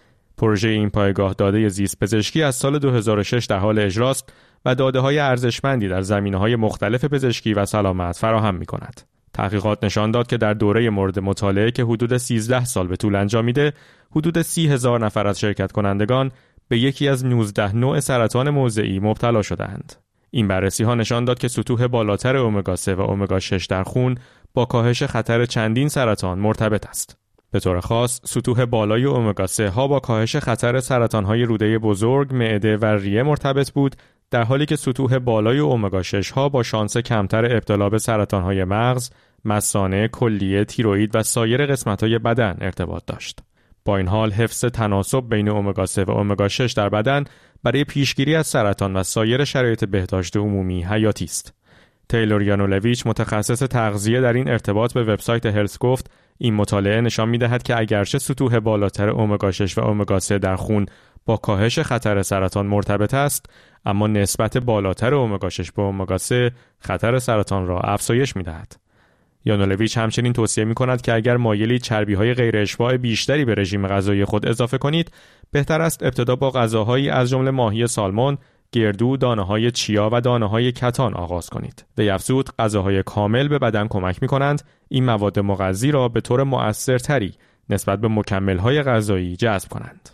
پروژه این پایگاه داده زیست پزشکی از سال 2006 در حال اجراست و داده‌های ارزشمندی در زمینه‌های مختلف پزشکی و سلامت فراهم می‌کند. تحقیقات نشان داد که در دوره مورد مطالعه که حدود 13 سال به طول انجامیده، حدود 30,000 نفر از شرکت کنندگان به یکی از 19 نوع سرطان موضعی مبتلا شدند. این بررسی‌ها نشان داد که سطوح بالاتر امگا 3 و امگا 6 در خون با کاهش خطر چندین سرطان مرتبط است. به طور خاص، سطوح بالای امگا 3 ها با کاهش خطر سرطان‌های روده بزرگ، معده و ریه مرتبط بود، در حالی که سطوح بالای امگا 6 ها با شانس کمتر ابتلا به سرطان‌های مغز، مثانه، کلیه، تیروئید و سایر قسمت‌های بدن ارتباط داشت. با این حال حفظ تناسب بین امگا 3 و امگا 6 در بدن برای پیشگیری از سرطان و سایر شرایط بهداشت عمومی حیاتی است. تیلور یانولویچ، متخصص تغذیه، در این ارتباط به وبسایت هلث گفت این مطالعه نشان می‌دهد که اگرچه سطوح بالاتر امگا 6 و امگا 3 در خون با کاهش خطر سرطان مرتبط است، اما نسبت بالاتر امگا 6 به امگا 3 خطر سرطان را افزایش می‌دهد. یانولویچ همچنین توصیه می‌کند که اگر مایلید چربی‌های غیر اشباع بیشتری به رژیم غذایی خود اضافه کنید، بهتر است ابتدا با غذاهایی از جمله ماهی سالمون، گردو، دانه‌های چیا و دانه‌های کتان آغاز کنید. وی افزود غذاهای کامل به بدن کمک می‌کنند این مواد مغذی را به طور مؤثرتری نسبت به مکمل‌های غذایی جذب کنند.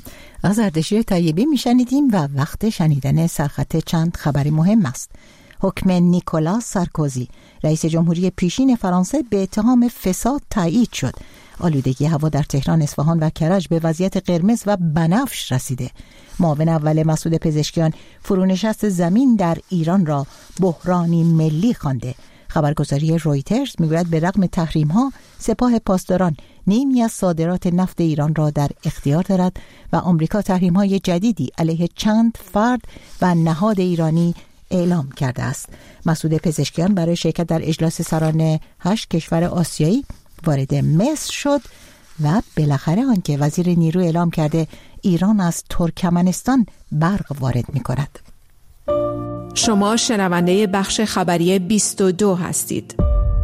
از اردشیر طیبی میشنیدیم و وقت شنیدن سرخط چند خبر مهم است. حکم نیکولاس سارکوزی، رئیس جمهوری پیشین فرانسه، به اتهام فساد تایید شد. آلودگی هوا در تهران، اصفهان و کرج به وضعیت قرمز و بنفش رسیده. معاون اول مسعود پزشکیان فرونشست زمین در ایران را بحرانی ملی خوانده. خبرگزاری رویترز میگوید به رغم تحریم‌ها، سپاه پاسداران نیمی از صادرات نفت ایران را در اختیار دارد و آمریکا تحریم‌های جدیدی علیه چند فرد و نهاد ایرانی اعلام کرده است. مسعود پزشکیان برای شرکت در اجلاس سران 8 کشور آسیایی وارد مصر شد و بالاخره آنکه وزیر نیرو اعلام کرده ایران از ترکمنستان برق وارد می‌کند. شما شنونده بخش خبری 22 هستید.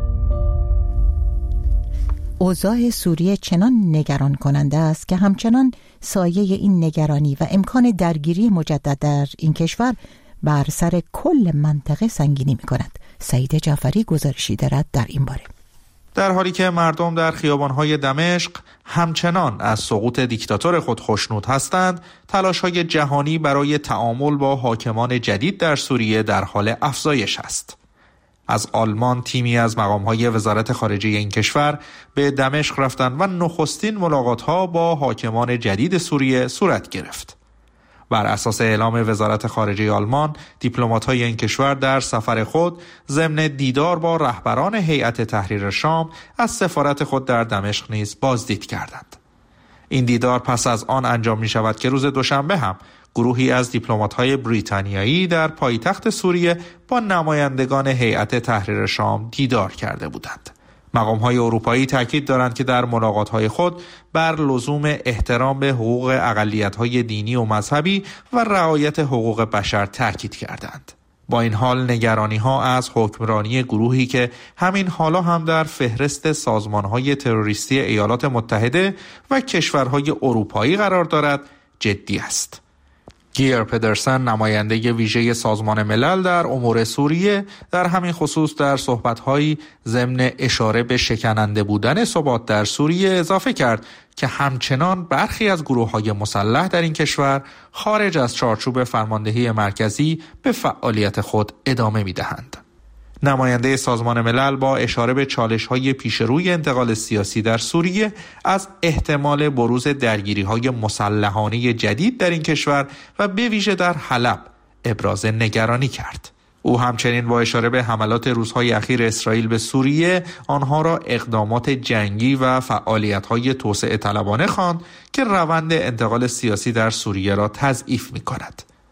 اوضاع سوریه چنان نگران کننده است که همچنان سایه این نگرانی و امکان درگیری مجدد در این کشور بر سر کل منطقه سنگینی می‌کند. سعید جعفری گزارشی دارد در این باره. در حالی که مردم در خیابان‌های دمشق همچنان از سقوط دیکتاتور خود خوشنود هستند، تلاش‌های جهانی برای تعامل با حاکمان جدید در سوریه در حال افزایش است. از آلمان تیمی از مقام‌های وزارت خارجه این کشور به دمشق رفتند و نخستین ملاقات‌ها با حاکمان جدید سوریه صورت گرفت. بر اساس اعلام وزارت خارجه آلمان، دیپلمات‌های این کشور در سفر خود ضمن دیدار با رهبران هیئت تحریر شام از سفارت خود در دمشق نیز بازدید کردند. این دیدار پس از آن انجام می شود که روز دوشنبه هم گروهی از دیپلمات‌های بریتانیایی در پایتخت سوریه با نمایندگان هیئت تحریر شام دیدار کرده بودند. مقام‌های اروپایی تاکید دارند که در ملاقات‌های خود بر لزوم احترام به حقوق اقلیت‌های دینی و مذهبی و رعایت حقوق بشر تاکید کردند. با این حال نگرانی‌ها از حکمرانی گروهی که همین حالا هم در فهرست سازمان‌های تروریستی ایالات متحده و کشورهای اروپایی قرار دارد جدی است. گیر پدرسن، نماینده ویژه سازمان ملل در امور سوریه، در همین خصوص در صحبت‌هایی ضمن اشاره به شکننده بودن ثبات در سوریه اضافه کرد که همچنان برخی از گروه‌های مسلح در این کشور خارج از چارچوب فرماندهی مرکزی به فعالیت خود ادامه می‌دهند. نماینده سازمان ملل با اشاره به چالش‌های پیشروی انتقال سیاسی در سوریه از احتمال بروز درگیری‌های مسلحانه جدید در این کشور و به ویژه در حلب ابراز نگرانی کرد. او همچنین با اشاره به حملات روزهای اخیر اسرائیل به سوریه آنها را اقدامات جنگی و فعالیت‌های توسعه طلبانه خواند که روند انتقال سیاسی در سوریه را تضعیف می‌کند.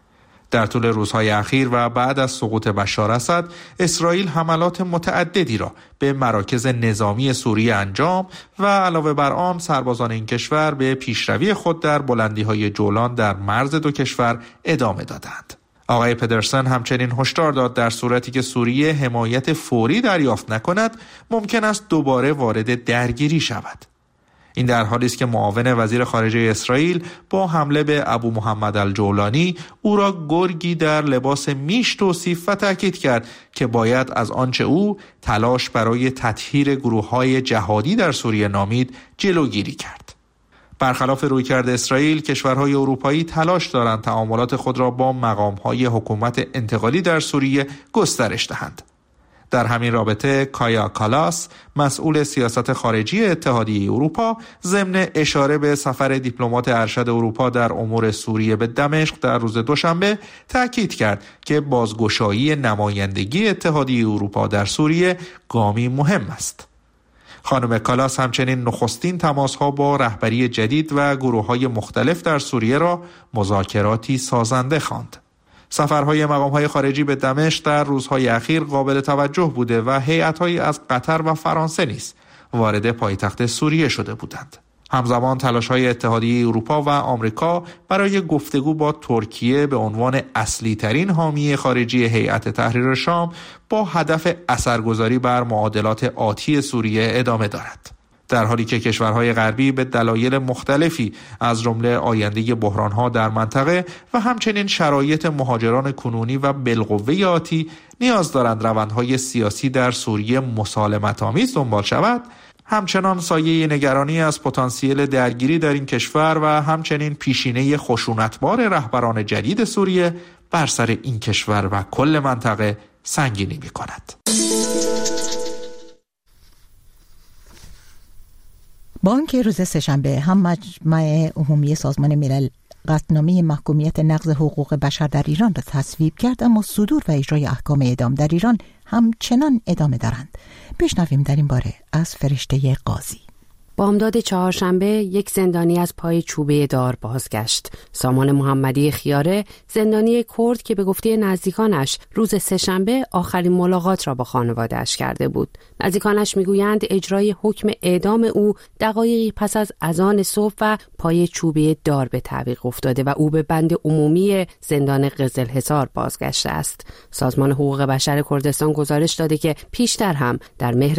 در طول روزهای اخیر و بعد از سقوط بشار اسد، اسرائیل حملات متعددی را به مراکز نظامی سوریه انجام و علاوه بر آن سربازان این کشور به پیشروی خود در بلندی‌های جولان در مرز دو کشور ادامه دادند. آقای پدرسن همچنین هشدار داد در صورتی که سوریه حمایت فوری دریافت نکند، ممکن است دوباره وارد درگیری شود. این در حالی است که معاون وزیر خارجه اسرائیل با حمله به ابو محمد الجولانی او را گرگی در لباس میش توصیف و تاکید کرد که باید از آنچه او تلاش برای تطهیر گروه‌های جهادی در سوریه نامید جلوگیری کرد. برخلاف رویکرد اسرائیل، کشورهای اروپایی تلاش دارند تعاملات خود را با مقام‌های حکومت انتقالی در سوریه گسترش دهند. در همین رابطه کایا کالاس، مسئول سیاست خارجی اتحادیه اروپا، ضمن اشاره به سفر دیپلمات ارشد اروپا در امور سوریه به دمشق در روز دوشنبه، تاکید کرد که بازگشایی نمایندگی اتحادیه اروپا در سوریه گامی مهم است. خانم کالاس همچنین نخستین تماس‌ها با رهبری جدید و گروه‌های مختلف در سوریه را مذاکراتی سازنده خواند. سفرهای مقام‌های خارجی به دمشق در روزهای اخیر قابل توجه بوده و هیئت‌هایی از قطر و فرانسه نیز وارد پایتخت سوریه شده بودند. همزمان تلاش‌های اتحادیه اروپا و آمریکا برای گفتگو با ترکیه به عنوان اصلی‌ترین حامی خارجی هیئت تحریر شام با هدف اثرگذاری بر معادلات آتی سوریه ادامه دارد. در حالی که کشورهای غربی به دلایل مختلفی از جمله آینده بحران‌ها در منطقه و همچنین شرایط مهاجران کنونی و بالقوه آتی نیاز دارند روندهای سیاسی در سوریه مسالمت‌آمیز دنبال شود، همچنان سایه نگرانی از پتانسیل درگیری در این کشور و همچنین پیشینه خشونتبار رهبران جدید سوریه بر سر این کشور و کل منطقه سنگینی می‌کند. بانک روز سه‌شنبه هم مجمع عمومی سازمان ملل قطعنامه محکومیت نقض حقوق بشر در ایران را تصویب کرد، اما صدور و اجرای احکام اعدام در ایران همچنان ادامه دارند. بشنویم در این باره از فرشته قاضی. بامداد چهارشنبه یک زندانی از پای چوبه دار بازگشت. سامان محمدی خیاره، زندانی کرد که به گفته نزدیکانش روز سه‌شنبه آخرین ملاقات را با خانواده‌اش کرده بود. نزدیکانش میگویند اجرای حکم اعدام او دقایقی پس از اذان صبح و پای چوبه دار به تعویق افتاده و او به بند عمومی زندان قزلحصار بازگشته است. سازمان حقوق بشر کردستان گزارش داده که پیشتر هم در مهر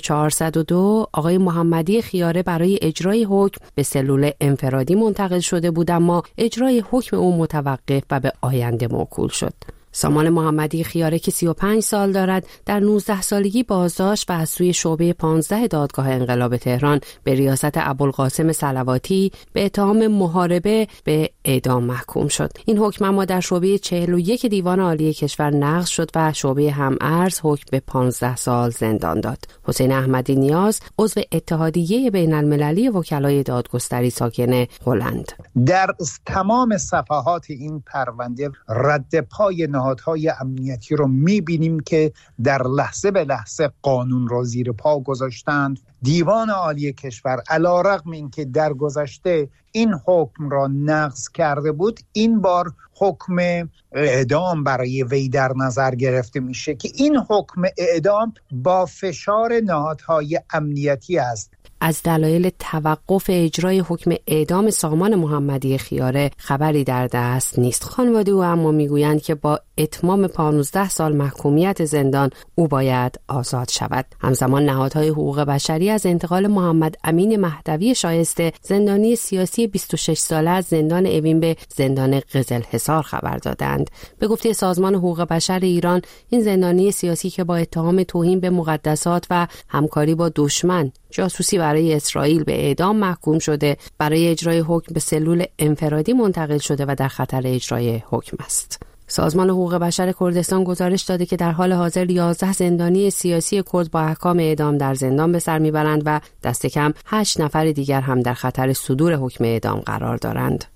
1402 آقای محمدی خیاره برای اجرای حکم به سلول انفرادی منتقل شده بود، اما اجرای حکم او متوقف و به آینده موکول شد. سامان محمدی خیاره که 35 سال دارد در 19 سالگی بازداشت و از سوی شعبه 15 دادگاه انقلاب تهران به ریاست ابوالقاسم صلواتی به اتهام محاربه به اعدام محکوم شد. این حکم اما در شعبه 41 دیوان عالی کشور نقض شد و شعبه هم‌ارز حکم به 15 سال زندان داد. حسین احمدی نیاز، عضو اتحادیه بین المللی وکلای دادگستری ساکن هلند: در تمام صفحات این پرونده رد پای نهادهای امنیتی رو می‌بینیم که در لحظه به لحظه قانون را زیر پا گذاشتند. دیوان عالی کشور علی‌رغم اینکه در گذشته این حکم را نقض کرده بود، این بار حکم اعدام برای وی در نظر گرفته میشه که این حکم اعدام با فشار نهادهای امنیتی است. از دلایل توقف اجرای حکم اعدام سامان محمدی خیاره خبری در دست نیست. خانواده او اما میگویند که با اتمام 15 سال محکومیت زندان او باید آزاد شود. همزمان نهادهای حقوق بشری از انتقال محمد امین مهدوی شایسته، زندانی سیاسی 26 ساله از زندان اوین به زندان قزلحصار خبر دادند. به گفته سازمان حقوق بشر ایران، این زندانی سیاسی که با اتهام توهین به مقدسات و همکاری با دشمن جاسوسی برای اسرائیل به اعدام محکوم شده، برای اجرای حکم به سلول انفرادی منتقل شده و در خطر اجرای حکم است. سازمان حقوق بشر کردستان گزارش داده که در حال حاضر 11 زندانی سیاسی کرد با احکام اعدام در زندان به سر میبرند و دست کم 8 نفر دیگر هم در خطر صدور حکم اعدام قرار دارند.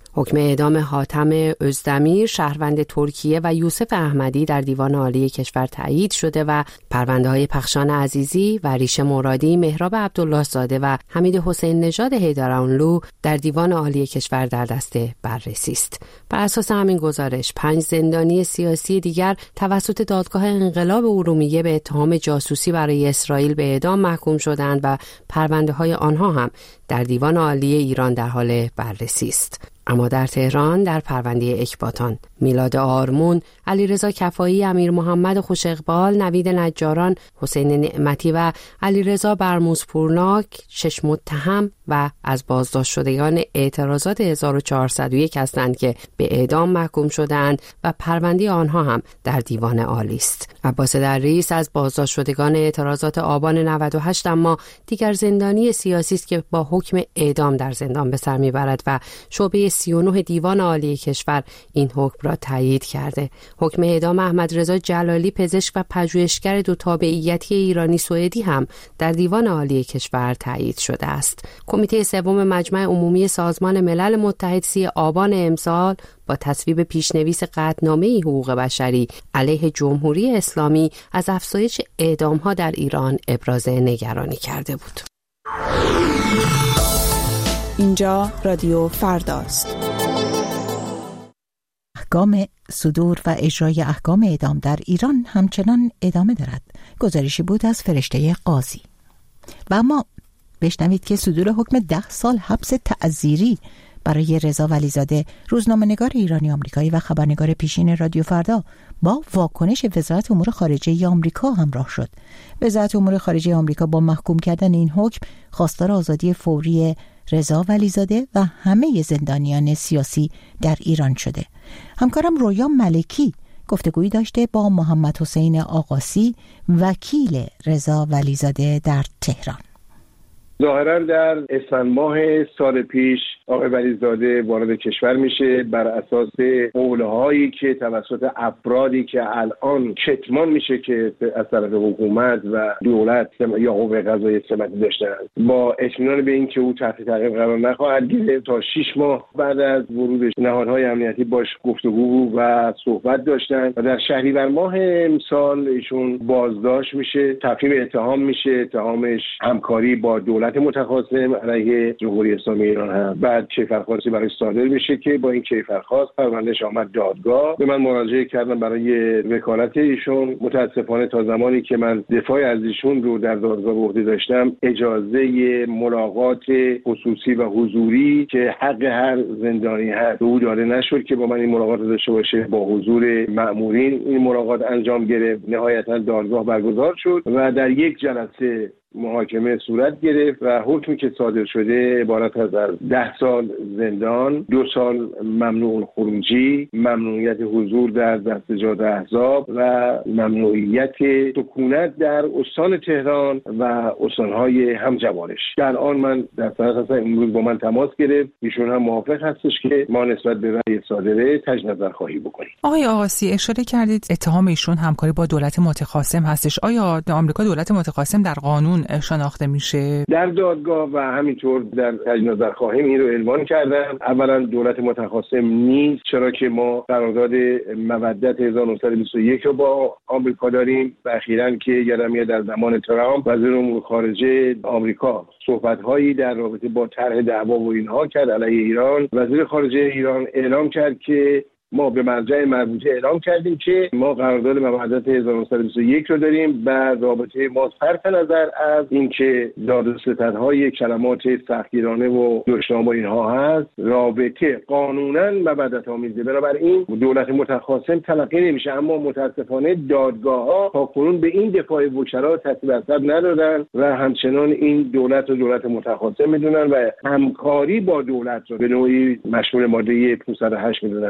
حکم اعدام حاتم özdemir شهروند ترکیه و یوسف احمدی در دیوان عالی کشور تایید شده و پرونده‌های پخشان عزیزی و ریش مرادی، مهراب عبدالله زاده و حمید حسین نژاد حیدرانلو در دیوان عالی کشور در دست بررسی است. بر اساس همین گزارش 5 زندانی سیاسی دیگر توسط دادگاه انقلاب ارومیه به اتهام جاسوسی برای اسرائیل به اعدام محکوم شدند و پرونده‌های آنها هم در دیوان عالی ایران در حال بررسی است. اما در تهران در پرونده اکباتان، میلاد آرمون، علیرضا کفایی، امیر محمد خوش اقبال، نوید نجاران، حسین نعمتی و علیرضا برموزپورناک 6 متهم و از بازداشت شدگان اعتراضات 1401 هستند که به اعدام محکوم شدند و پرونده آنها هم در دیوان عالی است. عباس دریس از بازداشت شدگان اعتراضات آبان 98 اما دیگر زندانی سیاسی است که با حکم اعدام در زندان به سر میبرد و شعبه 39 دیوان عالی کشور این حکم را تایید کرده. حکم اعدام احمد رضا جلالی، پزشک و پژوهشگر دو تابعیتی ایرانی سوئدی هم در دیوان عالی کشور تایید شده است. کمیته سوم مجمع عمومی سازمان ملل متحد 3 آبان امسال با تصویب پیشنویس قطعنامه حقوق بشری علیه جمهوری اسلامی از افزایش اعدام‌ها در ایران ابراز نگرانی کرده بود. اینجا رادیو فرداست. احکام صدور و اجرای احکام اعدام در ایران همچنان ادامه دارد. گزارشی بود از فرشته قاضی. و اما بشنوید که صدور حکم 10 سال حبس تعزیری برای رضا ولیزاده، روزنامه‌نگار ایرانی آمریکایی و خبرنگار پیشین رادیو فردا، با واکنش وزارت امور خارجه آمریکا همراه شد. وزارت امور خارجه آمریکا با محکوم کردن این حکم خواستار آزادی فوری رضا ولیزاده و همه زندانیان سیاسی در ایران شده. همکارم رویا ملکی گفتگویی داشته با محمد حسین آقاسی، وکیل رضا ولیزاده در تهران. ظاهرا در اسفند ماه سال پیش آقای ولیزاده وارد کشور میشه بر اساس قولهایی که توسط افرادی که الان کتمان میشه که از طرف حکومت و دولت یا قوه قضاییه سمتی داشتن، با اطمینان به اینکه او تحت تعقیب قرار نخواهد گرفت تا 6 ماه بعد از ورودش نهادهای امنیتی باش گفتگو و صحبت داشتن و در شهریور ماه امسال ایشون بازداشت میشه، تفهیم اتهام میشه، اتهامش همکاری با دولت متخاصم علیه جمهوری اسلامی ایران هست. بعد کیفرخواستی برای صادر میشه که با این کیفرخواست پروندهش آمد دادگاه. به من مراجعه کردم برای وکالت ایشون. متاسفانه تا زمانی که من دفاع از ایشون رو در دادگاه به عهده داشتم، اجازه ملاقات خصوصی و حضوری که حق هر زندانی هست او داده نشد که با من این ملاقات داشته باشه. با حضور مأمورین این ملاقات انجام گرفت. نهایتا دادگاه برگزار شد و در یک جلسه محاکمه صورت گرفت و حکمی که صادر شده عبارت از 10 سال زندان، 2 سال ممنوع خروجی، ممنوعیت حضور در دستجات احزاب و ممنوعیت سکونت در استان تهران و استانهای همجوارش. در آن من در صورت هستم امروز با من تماس گرفت، ایشون هم موافق هستش که ما نسبت به رأی صادره تجدید نظرخواهی بکنیم. آقای آقاسی، اشاره کردید اتهام ایشون همکاری با دولت متخاصم هستش. آیا در آمریکا دولت متخاصم در قانون شناخته میشه؟ در دادگاه و همینطور در تجدید نظرخواهی این رو اعلام کردم. اولا دولت متخاصم نیست، چرا که ما قرارداد مودت 1921 رو با آمریکا داریم و اخیراً که یادمه در زمان ترامپ وزیر امور خارجه آمریکا صحبت‌هایی در رابطه با طرح دعوا و اینها کرد علیه ایران. وزیر خارجه ایران اعلام کرد که ما به مرجع مربوطه اعلام کردیم که ما قرارداد مودت 1921 رو داریم و رابطه ما صرف نظر از اینکه داد و ستدهای کلمات سختگیرانه و دشنام و اینها هست، رابطه قانونا مودت آمیزه. بنابراین دولت متخاصم تلقی نمیشه. اما متاسفانه دادگاه‌ها تاکنون به این دفاع وکلا تصویب ندادن و همچنان این دولت و دولت متخاصم میدونن و همکاری با دولت رو به نوعی مشمول ماده 508 میدونن. البته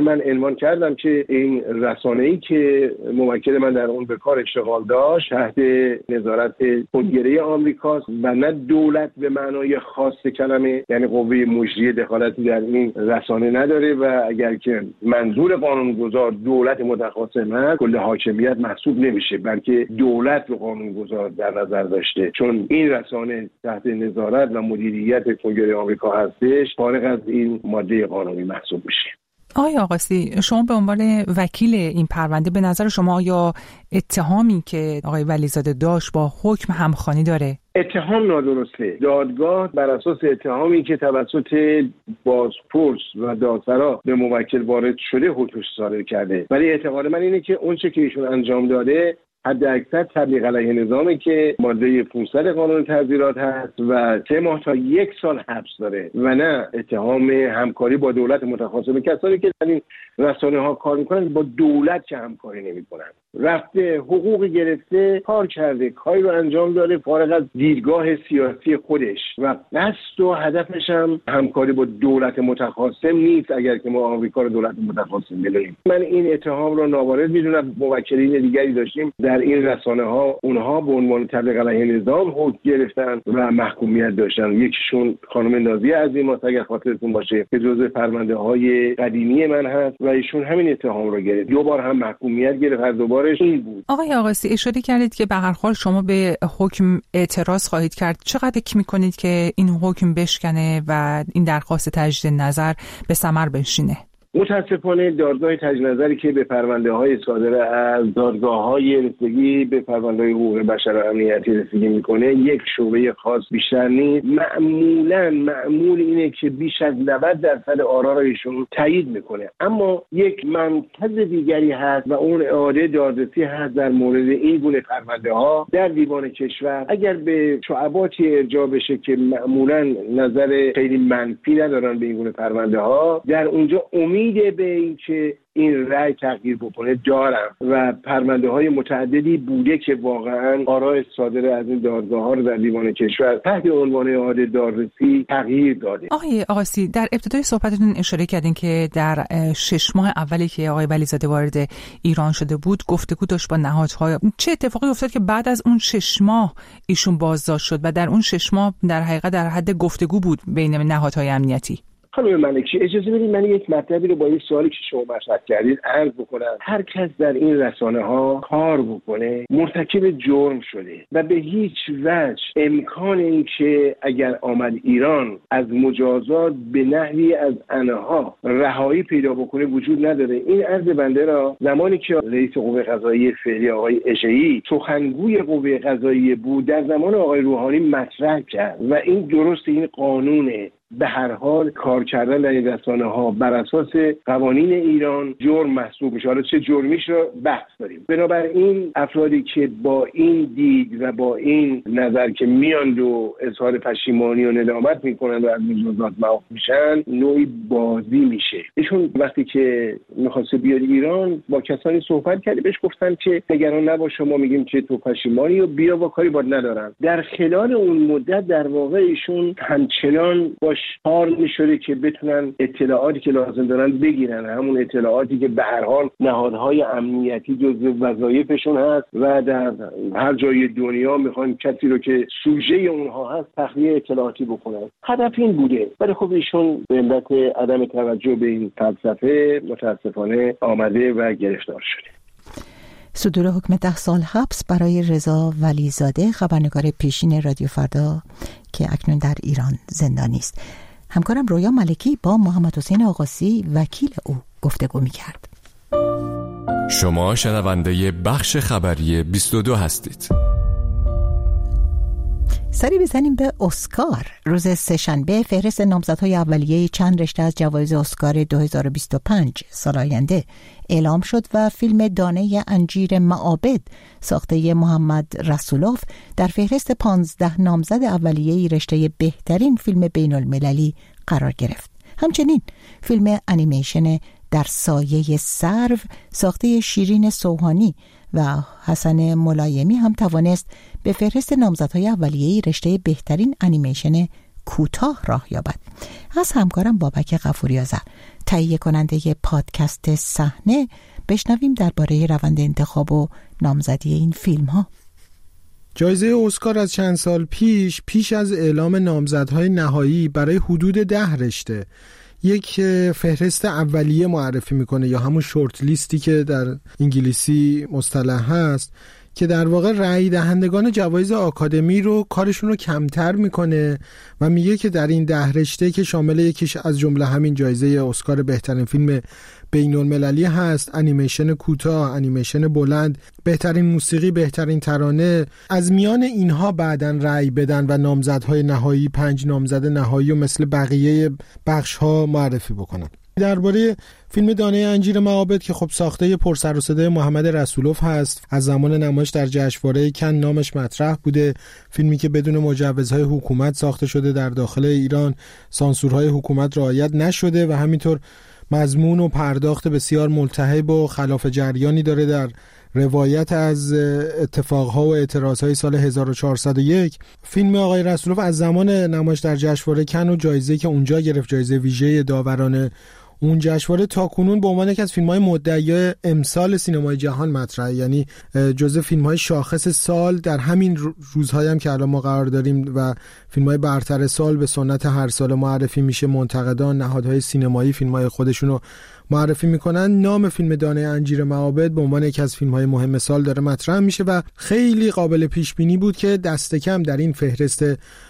البته من عنوان کردم که این رسانه‌ای که موکل من در اون به کار اشتغال داشت تحت نظارت کنگره آمریکاست و نه دولت به معنای خاص کلمه، یعنی قوه مجریه دخالتی در این رسانه نداره و اگر که منظور قانونگذار دولت متخاصم هست کل حاکمیت محسوب نمیشه، بلکه دولت رو قانونگذار در نظر داشته. چون این رسانه تحت نظارت و مدیریت کنگره آمریکا هستش، فارغ از این ماده قانونی محسوب میشه. آقای آقاسی، شما به عنوان وکیل این پرونده به نظر شما آیا اتهامی که آقای ولیزاده داشت با حکم همخوانی داره؟ اتهام نادرسته. دادگاه بر اساس اتهامی که توسط بازپرس و دادسرا به موکل وارد شده حکمش صادر کرده، ولی اعتقاد من اینه که اون چه که ایشون انجام داده حد اکثر تبلیغ علیه نظامی که ماده 500 قانون تعزیرات هست و 3 ماه تا 1 سال حبس داره و نه اتهام همکاری با دولت متخاصم. کسانی که در این رسانه ها کار میکنن با دولت که همکاری نمیکنن، رفته حقوق گرفته، کار کرده، کاری رو انجام داده فارغ از دیدگاه سیاسی خودش و قصد و هدفش هم همکاری با دولت متخاصم نیست. اگر که ما آمریکا رو دولت متخاصم بدونیم، من این اتهام رو ناوارد میدونم. موکلین دیگری داشتیم در این رسانه ها، اونها به عنوان تبلیغ علیه نظام حکم گرفتن و محکومیت داشتن. یکیشون خانم نازیه عظیمات اگر خاطرتون باشه که جزء پرونده های قدیمی من هست و ایشون همین اتهام رو گرفت، 2 بار هم محکومیت گرفت، هر 2 بارش این بود. آقای آقاسی، اشاره کردید که به هر حال شما به حکم اعتراض خواهید کرد. چقدر فکر می‌کنید که این حکم بشکنه و این درخواست تجدید نظر به ثمر بنشینه؟ متاسفانه دادگاه تجدید نظری که به پرونده‌های صادره از دادگاه‌های رسیدگی به پرونده‌های حقوق بشر و امنیتی رسیدگی میکنه یک شعبه خاص بیشتر نیست. معمول اینه که بیش از 90% آرا را ایشون تایید میکنه، اما یک منطق دیگری هست و اون اعاده دادرسی هست در مورد این گونه پرونده‌ها در دیوان کشور. اگر به شعباتی ارجاع بشه که معمولاً نظر خیلی منفی ندارن به این گونه پرونده‌ها، در اونجا امید به این که این رأی تغییر بکنه دارم و پرونده های متعددی بوده که واقعا آراء صادره از این دادگاه ها رو در دیوان کشور تحت عنوان اعاده دادرسی تغییر داده. آقای آقاسی، در ابتدای صحبتتون اشاره کردین که در 6 ماه اولی که آقای ولیزاده وارد ایران شده بود گفتگو داشت با نهادهای. چه اتفاقی افتاد که بعد از اون 6 ماه ایشون بازداشت شد و در اون 6 ماه در حقیقت در حد گفتگو بود بین نهادهای امنیتی؟ خانم ملکی، اجازه بدید من یک مطلبی رو با این سوالی که شما مطرح کردید عرض بکنم. هر کس در این رسانه ها کار بکنه مرتکب جرم شده و به هیچ وجه امکان این که اگر آمد ایران از مجازات به نحوی از انها رهایی پیدا بکنه وجود نداره. این عرض بنده را زمانی که رئیس قوه قضاییه فعلی آقای اشعی سخنگوی قوه قضاییه بود در زمان آقای روحانی مطرح کرد و این درست، این قانونه. به هر حال کار کردن در این رسانه ها بر اساس قوانین ایران جرم محسوب میشه. حالا چه جرمیش رو بحث داریم. بنابراین افرادی که با این دید و با این نظر که میان و اظهار پشیمانی و ندامت میکنن و از مجازات معاف میشن، نوعی بازی میشه. ایشون وقتی که میخواسته بیاد ایران با کسانی صحبت کرد، بهش گفتن که نگران نباش، ما میگیم که تو پشیمانی و بیا و کاری باد ندارن. در خلال اون مدت در واقع ایشون همچنان باش کار می‌شده که بتونن اطلاعاتی که لازم دارن بگیرن، همون اطلاعاتی که به هر حال نهادهای امنیتی جزو وظایفشون هست و در هر جای دنیا میخوان کسی رو که سوژه اونها هست تخلیه اطلاعاتی بکنن. هدف این بوده، ولی خب ایشون به علت عدم توجه به این فلسفه متاسفانه آمده و گرفتار شده. صدور حکم 10 سال حبس برای رضا ولیزاده، خبرنگار پیشین رادیو فردا که اکنون در ایران زندانی است. همکارم رویا ملکی با محمد حسین آقاسی وکیل او گفتگو می‌کرد. شما شنونده بخش خبری 22 هستید. سری بزنیم به اسکار. روز سه‌شنبه فهرست نامزدهای اولیه چند رشته از جوایز اسکار 2025 سال آینده اعلام شد و فیلم دانه انجیر معابد ساخته محمد رسولوف در فهرست 15 نامزد اولیه رشته بهترین فیلم بین المللی قرار گرفت. همچنین فیلم انیمیشن در سایه سرو ساخته شیرین سوهانی و حسن ملایمی هم توانست به فهرست نامزدهای اولیه رشته بهترین انیمیشن کوتاه راه یابد. از همکارم بابک غفوری‌آذر، تهیه کننده پادکست صحنه، بشنویم درباره روند انتخاب و نامزدی این فیلم ها. جایزه اسکار از چند سال پیش از اعلام نامزدهای نهایی برای حدود 10 رشته یک فهرست اولیه معرفی میکنه، یا همون شورت لیستی که در انگلیسی مصطلح هست، که در واقع رأی دهندگان جوایز آکادمی رو کارشون رو کمتر میکنه و میگه که در این 10 رشته که شامل یکیش از جمله همین جایزه اسکار بهترین فیلم بین‌المللی هست، انیمیشن کوتاه، انیمیشن بلند، بهترین موسیقی، بهترین ترانه، از میان اینها بعدن رأی بدن و نامزدهای نهایی 5 نامزد نهایی و مثل بقیه بخش‌ها معرفی بکنن. درباره فیلم دانه انجیر معابد که خب ساخته پرسر و صدای محمد رسولوف هست، از زمان نمایش در جشنواره کن نامش مطرح بوده، فیلمی که بدون مجوزهای حکومت ساخته شده، در داخل ایران سانسورهای حکومت رعایت نشده و همینطور مضمون و پرداخت بسیار ملتهب و خلاف جریانی داره در روایت از اتفاقها و اعتراضهای سال 1401. فیلم آقای رسولوف از زمان نمایش در جشنواره کن و جایزه که اونجا گرفت، جایزه ویژه داوران اون جشنواره، تا کنون به عنوان یکی از فیلم‌های مدعی امسال سینمای جهان مطرحه، یعنی جزو فیلم‌های شاخص سال در همین روزهایی هم که الان ما قرار داریم و فیلم‌های برتر سال به سنت هر سال معرفی میشه. منتقدان، نهادهای سینمایی فیلم‌های خودشون رو معرفی میکنن. نام فیلم دانه انجیر معابد به عنوان یکی از فیلم‌های مهم سال داره مطرح میشه و خیلی قابل پیش بینی بود که دست کم در این فهرست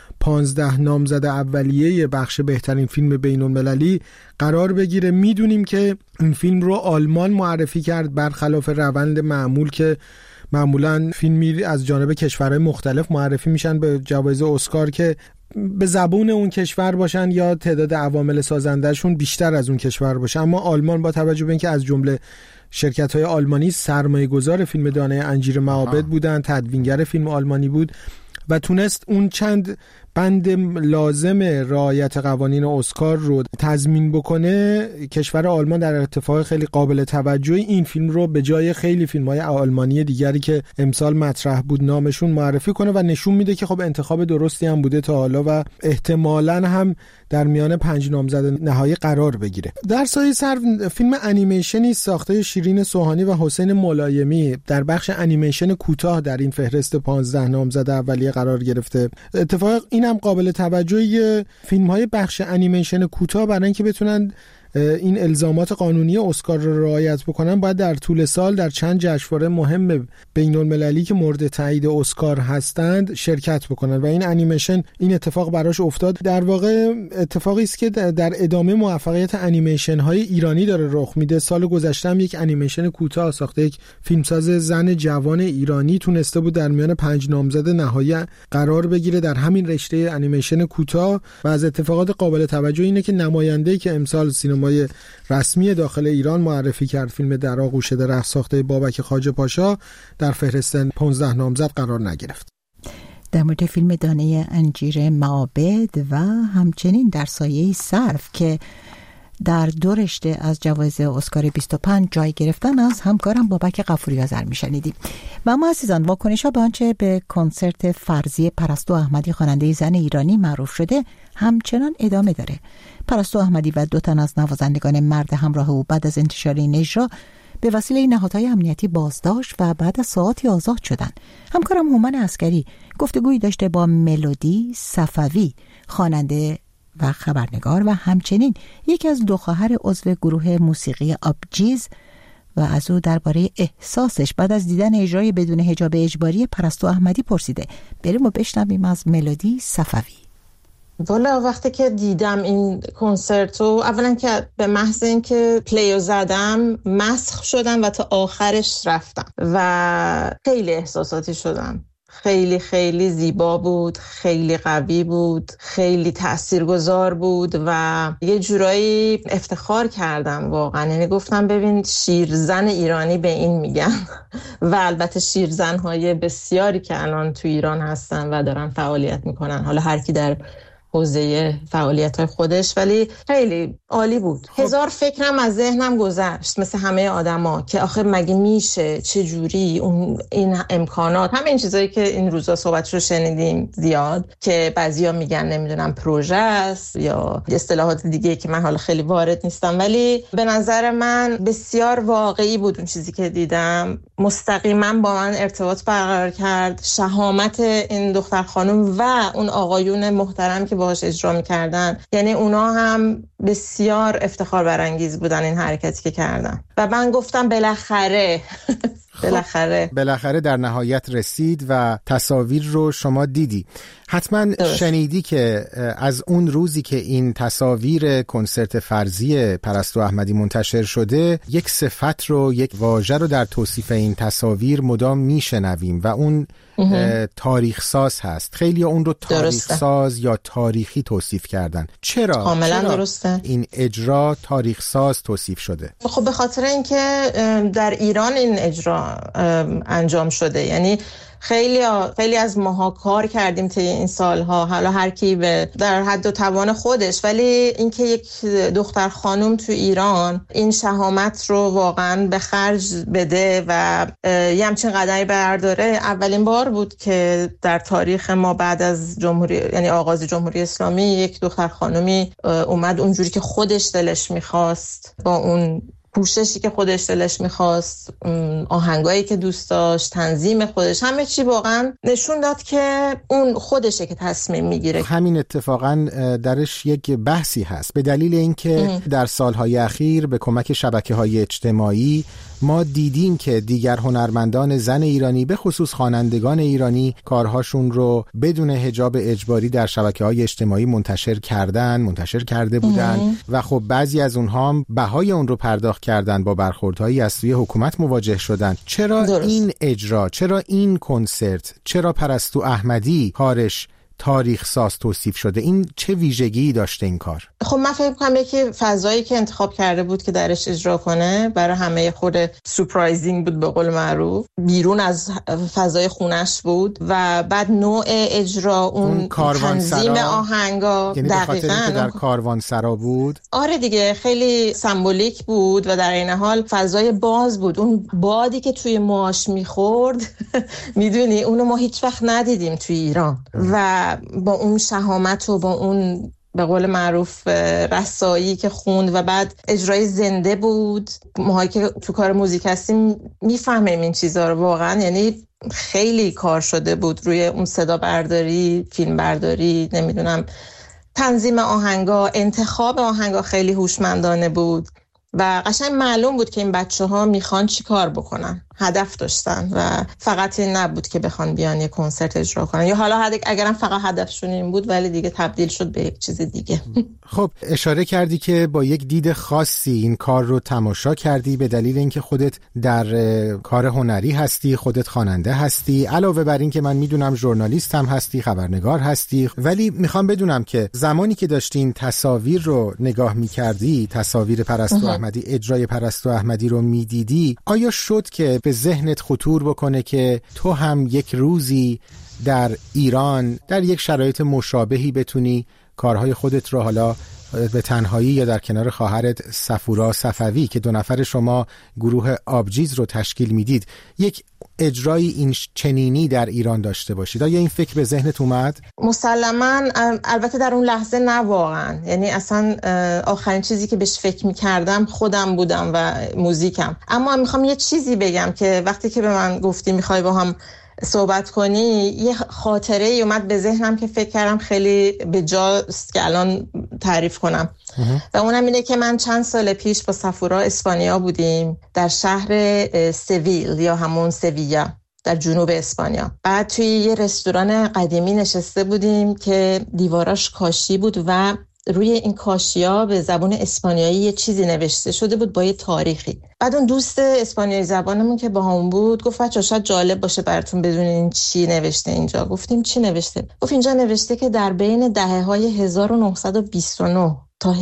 15 نامزد اولیه بخش بهترین فیلم بین‌المللی قرار بگیره. میدونیم که این فیلم رو آلمان معرفی کرد، برخلاف روند معمول که معمولاً فیلمی از جانب کشورهای مختلف معرفی میشن به جوایز اسکار که به زبون اون کشور باشن یا تعداد عوامل سازندهشون بیشتر از اون کشور باشه. اما آلمان با توجه به اینکه از جمله شرکت‌های آلمانی سرمایه‌گذار فیلم دانه انجیر معابد بودن، تدوینگر فیلم آلمانی بود و تونست اون چند بند لازم رعایت قوانین اسکار رو تضمین بکنه، کشور آلمان در اتفاق خیلی قابل توجهی این فیلم رو به جای خیلی فیلم‌های آلمانی دیگری که امسال مطرح بود نامشون معرفی کنه و نشون میده که خب انتخاب درستی هم بوده تا حالا و احتمالاً هم در میان 5 نامزد نهایی قرار بگیره. در سایه سر فیلم انیمیشنی ساخته شیرین سوهانی و حسین ملایمی در بخش انیمیشن کوتاه در این فهرست 15 نامزد اولیه قرار گرفته. اتفاق اینم قابل توجهی، فیلم‌های بخش انیمیشن کوتاه برای اینکه بتونن این الزامات قانونی اسکار رو رعایت بکنن باید در طول سال در چند جشنواره مهم بین‌المللی که مورد تایید اسکار هستند شرکت بکنن و این انیمیشن این اتفاق براش افتاد. در واقع اتفاقی است که در ادامه موفقیت انیمیشن های ایرانی داره رخ میده. سال گذشته هم یک انیمیشن کوتاه ساخته یک فیلمساز زن جوان ایرانی تونسته بود در میان 5 نامزد نهایی قرار بگیره در همین رشته انیمیشن کوتاه و از اتفاقات قابل توجه اینه که نماینده‌ای که امسال سینمای رسمی داخل ایران معرفی کرد، فیلم در آغوش درخت ساخته بابک خواجه‌پاشا، در فهرست 15 نامزد قرار نگرفت. در مورد فیلم دانه انجیر معابد و همچنین در سایه صرف که در 2 رشته از جوایز اسکار 25 جای گرفتن از همکارم بابک غفوری‌آذر میشنیدیم. و اما عزیزان، واکنش‌ها به آنچه به کنسرت فرضی پرستو احمدی خواننده زن ایرانی معروف شده همچنان ادامه داره. پرستو احمدی و 2 تن از نوازندگان مرد همراه او بعد از انتشار این اجرا به وسیله نهادهای امنیتی بازداشت و بعد از ساعاتی آزاد شدند. همکارم هومن عسکری گفتگویی داشته با ملودی صفوی، خواننده و خبرنگار و همچنین یکی از 2 خواهر عضو گروه موسیقی آبجیز و از او درباره احساسش بعد از دیدن اجرای بدون حجاب اجباری پرستو احمدی پرسیده. بریم و بشنویم از ملودی صفوی. والا وقتی که دیدم این کنسرت رو، اولا که به محض اینکه پلیو زدم مسخ شدم و تا آخرش رفتم و خیلی احساساتی شدم. خیلی خیلی زیبا بود، خیلی قوی بود، خیلی تاثیرگذار بود و یه جورایی افتخار کردم واقعا. یعنی گفتم ببین شیرزن ایرانی به این میگن و البته شیرزن‌های بسیاری که الان تو ایران هستن و دارن فعالیت میکنن، حالا هر کی در حوزه فعالیت‌های خودش، ولی خیلی عالی بود. هزار فکرم از ذهنم گذشت مثل همه آدما که آخه مگه میشه، چه جوری این امکانات، همه این چیزایی که این روزا صحبتشو شنیدیم زیاد که بعضیا میگن نمیدونم پروژه است یا اصطلاحات دیگه که من حالا خیلی وارد نیستم، ولی به نظر من بسیار واقعی بود اون چیزی که دیدم. مستقیما با من ارتباط برقرار کرد. شهامت این دختر خانم و اون آقایون محترم که باهاش اجرا می‌کردن، یعنی اونا هم بسیار افتخار برانگیز بودن این حرکتی که کردن و من گفتم بالاخره در نهایت رسید و تصاویر رو شما دیدی. حتما شنیدی که از اون روزی که این تصاویر کنسرت فرضی پرستو احمدی منتشر شده، یک صفت رو، یک واژه رو در توصیف این تصاویر مدام میشنویم و اون تاریخ ساز هست. خیلی اون رو تاریخ ساز یا تاریخی توصیف کردن. چرا درسته این اجرا تاریخ ساز توصیف شده؟ خب به خاطر اینکه در ایران این اجرا انجام شده، یعنی خیلی از ماها کار کردیم طی این سالها، حالا هر کی در حد و توان خودش، ولی اینکه یک دختر خانم تو ایران این شهامت رو واقعا به خرج بده و یه همچین قدمی برداره، اولین بار بود که در تاریخ ما بعد از جمهوری، یعنی آغاز جمهوری اسلامی، یک دختر خانمی اومد اونجوری که خودش دلش میخواست، با اون پوششی که خودش دلش میخواست، آهنگایی که دوست داشت، تنظیم خودش، همه چی واقعا نشون داد که اون خودشه که تصمیم میگیره. همین اتفاقا درش یک بحثی هست به دلیل اینکه در سالهای اخیر به کمک شبکه‌های اجتماعی ما دیدیم که دیگر هنرمندان زن ایرانی، به خصوص خوانندگان ایرانی، کارهاشون رو بدون حجاب اجباری در شبکه‌های اجتماعی منتشر کرده بودن و خب بعضی از اونها هم بهای اون رو پرداخت کردن، با برخوردهایی از سوی حکومت مواجه شدن. چرا این اجرا، چرا این کنسرت، چرا پرستو احمدی کارش تاریخ ساز توصیف شده؟ این چه ویژگی داشته این کار؟ خب من فکر کنم یکی فضایی که انتخاب کرده بود که درش اجرا کنه برای همه خود سورپرایزینگ بود به قول معروف، بیرون از فضای خونش بود و بعد نوع اجرا، اون تنظیم آهنگا، یعنی دقیقاً در کاروانسرا بود. آره دیگه، خیلی سمبولیک بود و در این حال فضای باز بود. اون بادی که توی موهاش میخورد میدونی اونو ما هیچ وقت ندیدیم توی ایران و با اون شهامت و با اون به قول معروف رسایی که خوند و بعد اجرای زنده بود. ماهایی که تو کار موزیک هستیم میفهمیم این چیزا رو واقعا، یعنی خیلی کار شده بود روی اون صدا برداری، فیلم برداری، نمیدونم تنظیم آهنگا، انتخاب آهنگا خیلی هوشمندانه بود و قشنگ معلوم بود که این بچه‌ها میخوان چی کار بکنن، هدف داشتن و فقط این نبود که بخوان بیان یه کنسرت اجرا کنن، یا حالا اگرم فقط هدفشون این بود ولی دیگه تبدیل شد به یک چیز دیگه. خب اشاره کردی که با یک دید خاصی این کار رو تماشا کردی به دلیل اینکه خودت در کار هنری هستی، خودت خواننده هستی، علاوه بر این که من میدونم ژورنالیست هم هستی، خبرنگار هستی، ولی میخوام بدونم که زمانی که داشتین تصاویر رو نگاه میکردی، تصاویر پرستو احمدی، اجرای پرستو احمدی رو میدیدی، آیا شد که به ذهنت خطور بکنه که تو هم یک روزی در ایران در یک شرایط مشابهی بتونی کارهای خودت رو حالا به تنهایی یا در کنار خواهرت صفورا صفوی که دو نفر شما گروه آبجیز رو تشکیل میدید، یک اجرای این چنینی در ایران داشته باشید؟ آیا این فکر به ذهنت اومد؟ مسلماً، البته در اون لحظه نه واقعا، یعنی اصلا آخرین چیزی که بهش فکر میکردم خودم بودم و موزیکم. اما میخوام یه چیزی بگم که وقتی که به من گفتی میخوای با هم صحبت کنی، یه خاطره ای اومد به ذهنم که فکر کردم خیلی به جاست که الان تعریف کنم و اونم اینه که من چند سال پیش با صفورا اسپانیا بودیم در شهر سویل یا همون سویا در جنوب اسپانیا. بعد توی یه رستوران قدیمی نشسته بودیم که دیواراش کاشی بود و روی این کاشیا به زبان اسپانیایی یه چیزی نوشته شده بود با یه تاریخی. بعد اون دوست اسپانیایی زبانمون که با هم بود گفت بچه‌ها شاید جالب باشه براتون بدونین چی نوشته اینجا. گفتیم چی نوشته؟ گفت اینجا نوشته که در بین دهه‌های 1929 تا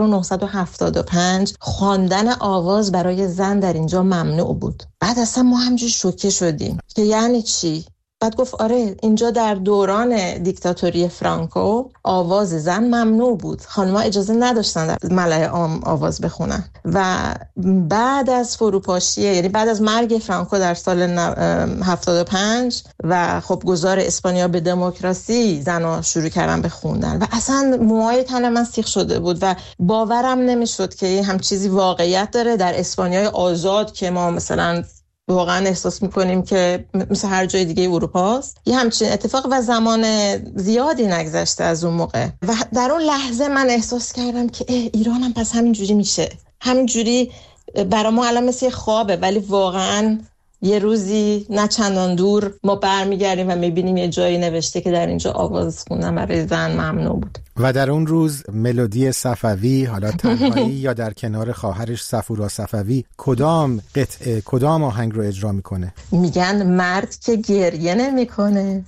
1975 خواندن آواز برای زن در اینجا ممنوع بود. بعد اصلا ما همجوری شوکه شدیم که یعنی چی؟ بعد گفت آره اینجا در دوران دیکتاتوری فرانکو آواز زن ممنوع بود، خانم‌ها اجازه نداشتن در ملأ عام آواز بخونن. و بعد از فروپاشی، یعنی بعد از مرگ فرانکو در سال 75 و خب گذار اسپانیا به دموکراسی، زن‌ها شروع کردن به خوندن و اصلا موهای تن من سیخ شده بود و باورم نمیشد که هم چیزی واقعیت داره در اسپانیای آزاد که ما مثلا واقعا احساس میکنیم که مثل هر جای دیگه اروپا است، یه همچین اتفاق و زمان زیادی نگذشته از اون موقع. و در اون لحظه من احساس کردم که ایران هم پس همینجوری میشه، همینجوری برای ما الان مثل خوابه، ولی واقعا یه روزی نه چندان دور ما برمیگردیم و میبینیم یه جایی نوشته که در اینجا آواز خوندن برای زن ممنوع بود. و در اون روز ملودی صفوی، حالا تنهایی یا در کنار خواهرش صفورا صفوی، کدام قطعه کدام آهنگ رو اجرا میکنه؟ میگن مرد که گریه نمیکنه.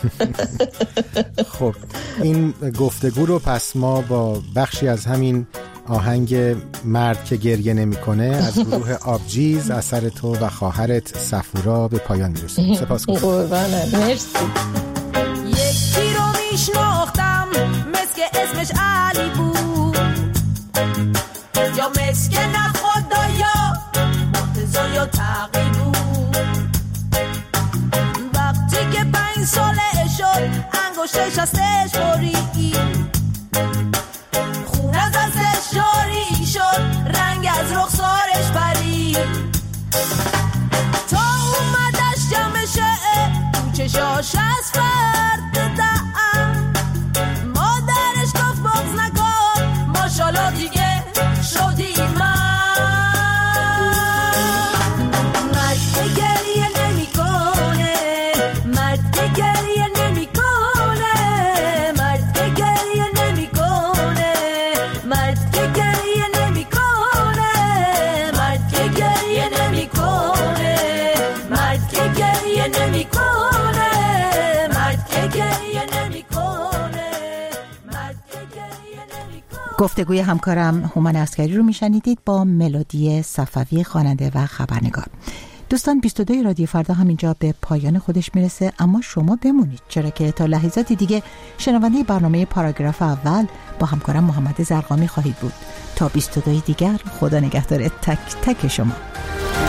خب این گفتگو رو پس ما با بخشی از همین آهنگ مرد که گریه نمیکنه از گروه آبجیز، اثر تو و خواهرت صفورا به پایان میرسیم. سپاسگزارم. قربانت، مرسی. یکی رو میشناختم مسک اسمش علی بود، یا مسک نه خدایا مرتضی یا تقی بود. وقتی که 5 ساله شد انگشتش از سش برید، خون از دستش جاری شد، رنگ از رخسارش پرید، تا اومدش جمشه تو چشاش از فرد دعم. مادرش گفت بغض نکن، ماشالله دیگه شدی من. مرد که گریه نمی کنه، مرد که گریه نمی کنه، مرد که گریه نمی کنه، مرد که گریه نمی کنه، مرد که گریه نمی کنه، مرد که گریه نمی کنه، مرد که گریه نمی کنه، مرد که گریه نمی کنه. گفتگوی همکارم هومن عسکری رو میشنیدید با ملودی صفوی، خواننده و خبرنگار. دوستان 22 رادیو فردا همینجا به پایان خودش میرسه، اما شما بمونید، چرا که تا لحظاتی دیگه شنونده برنامه پاراگراف اول با همکارم محمد زرقامی خواهید بود. تا 22 دیگر، خدا نگهدار تک تک شما.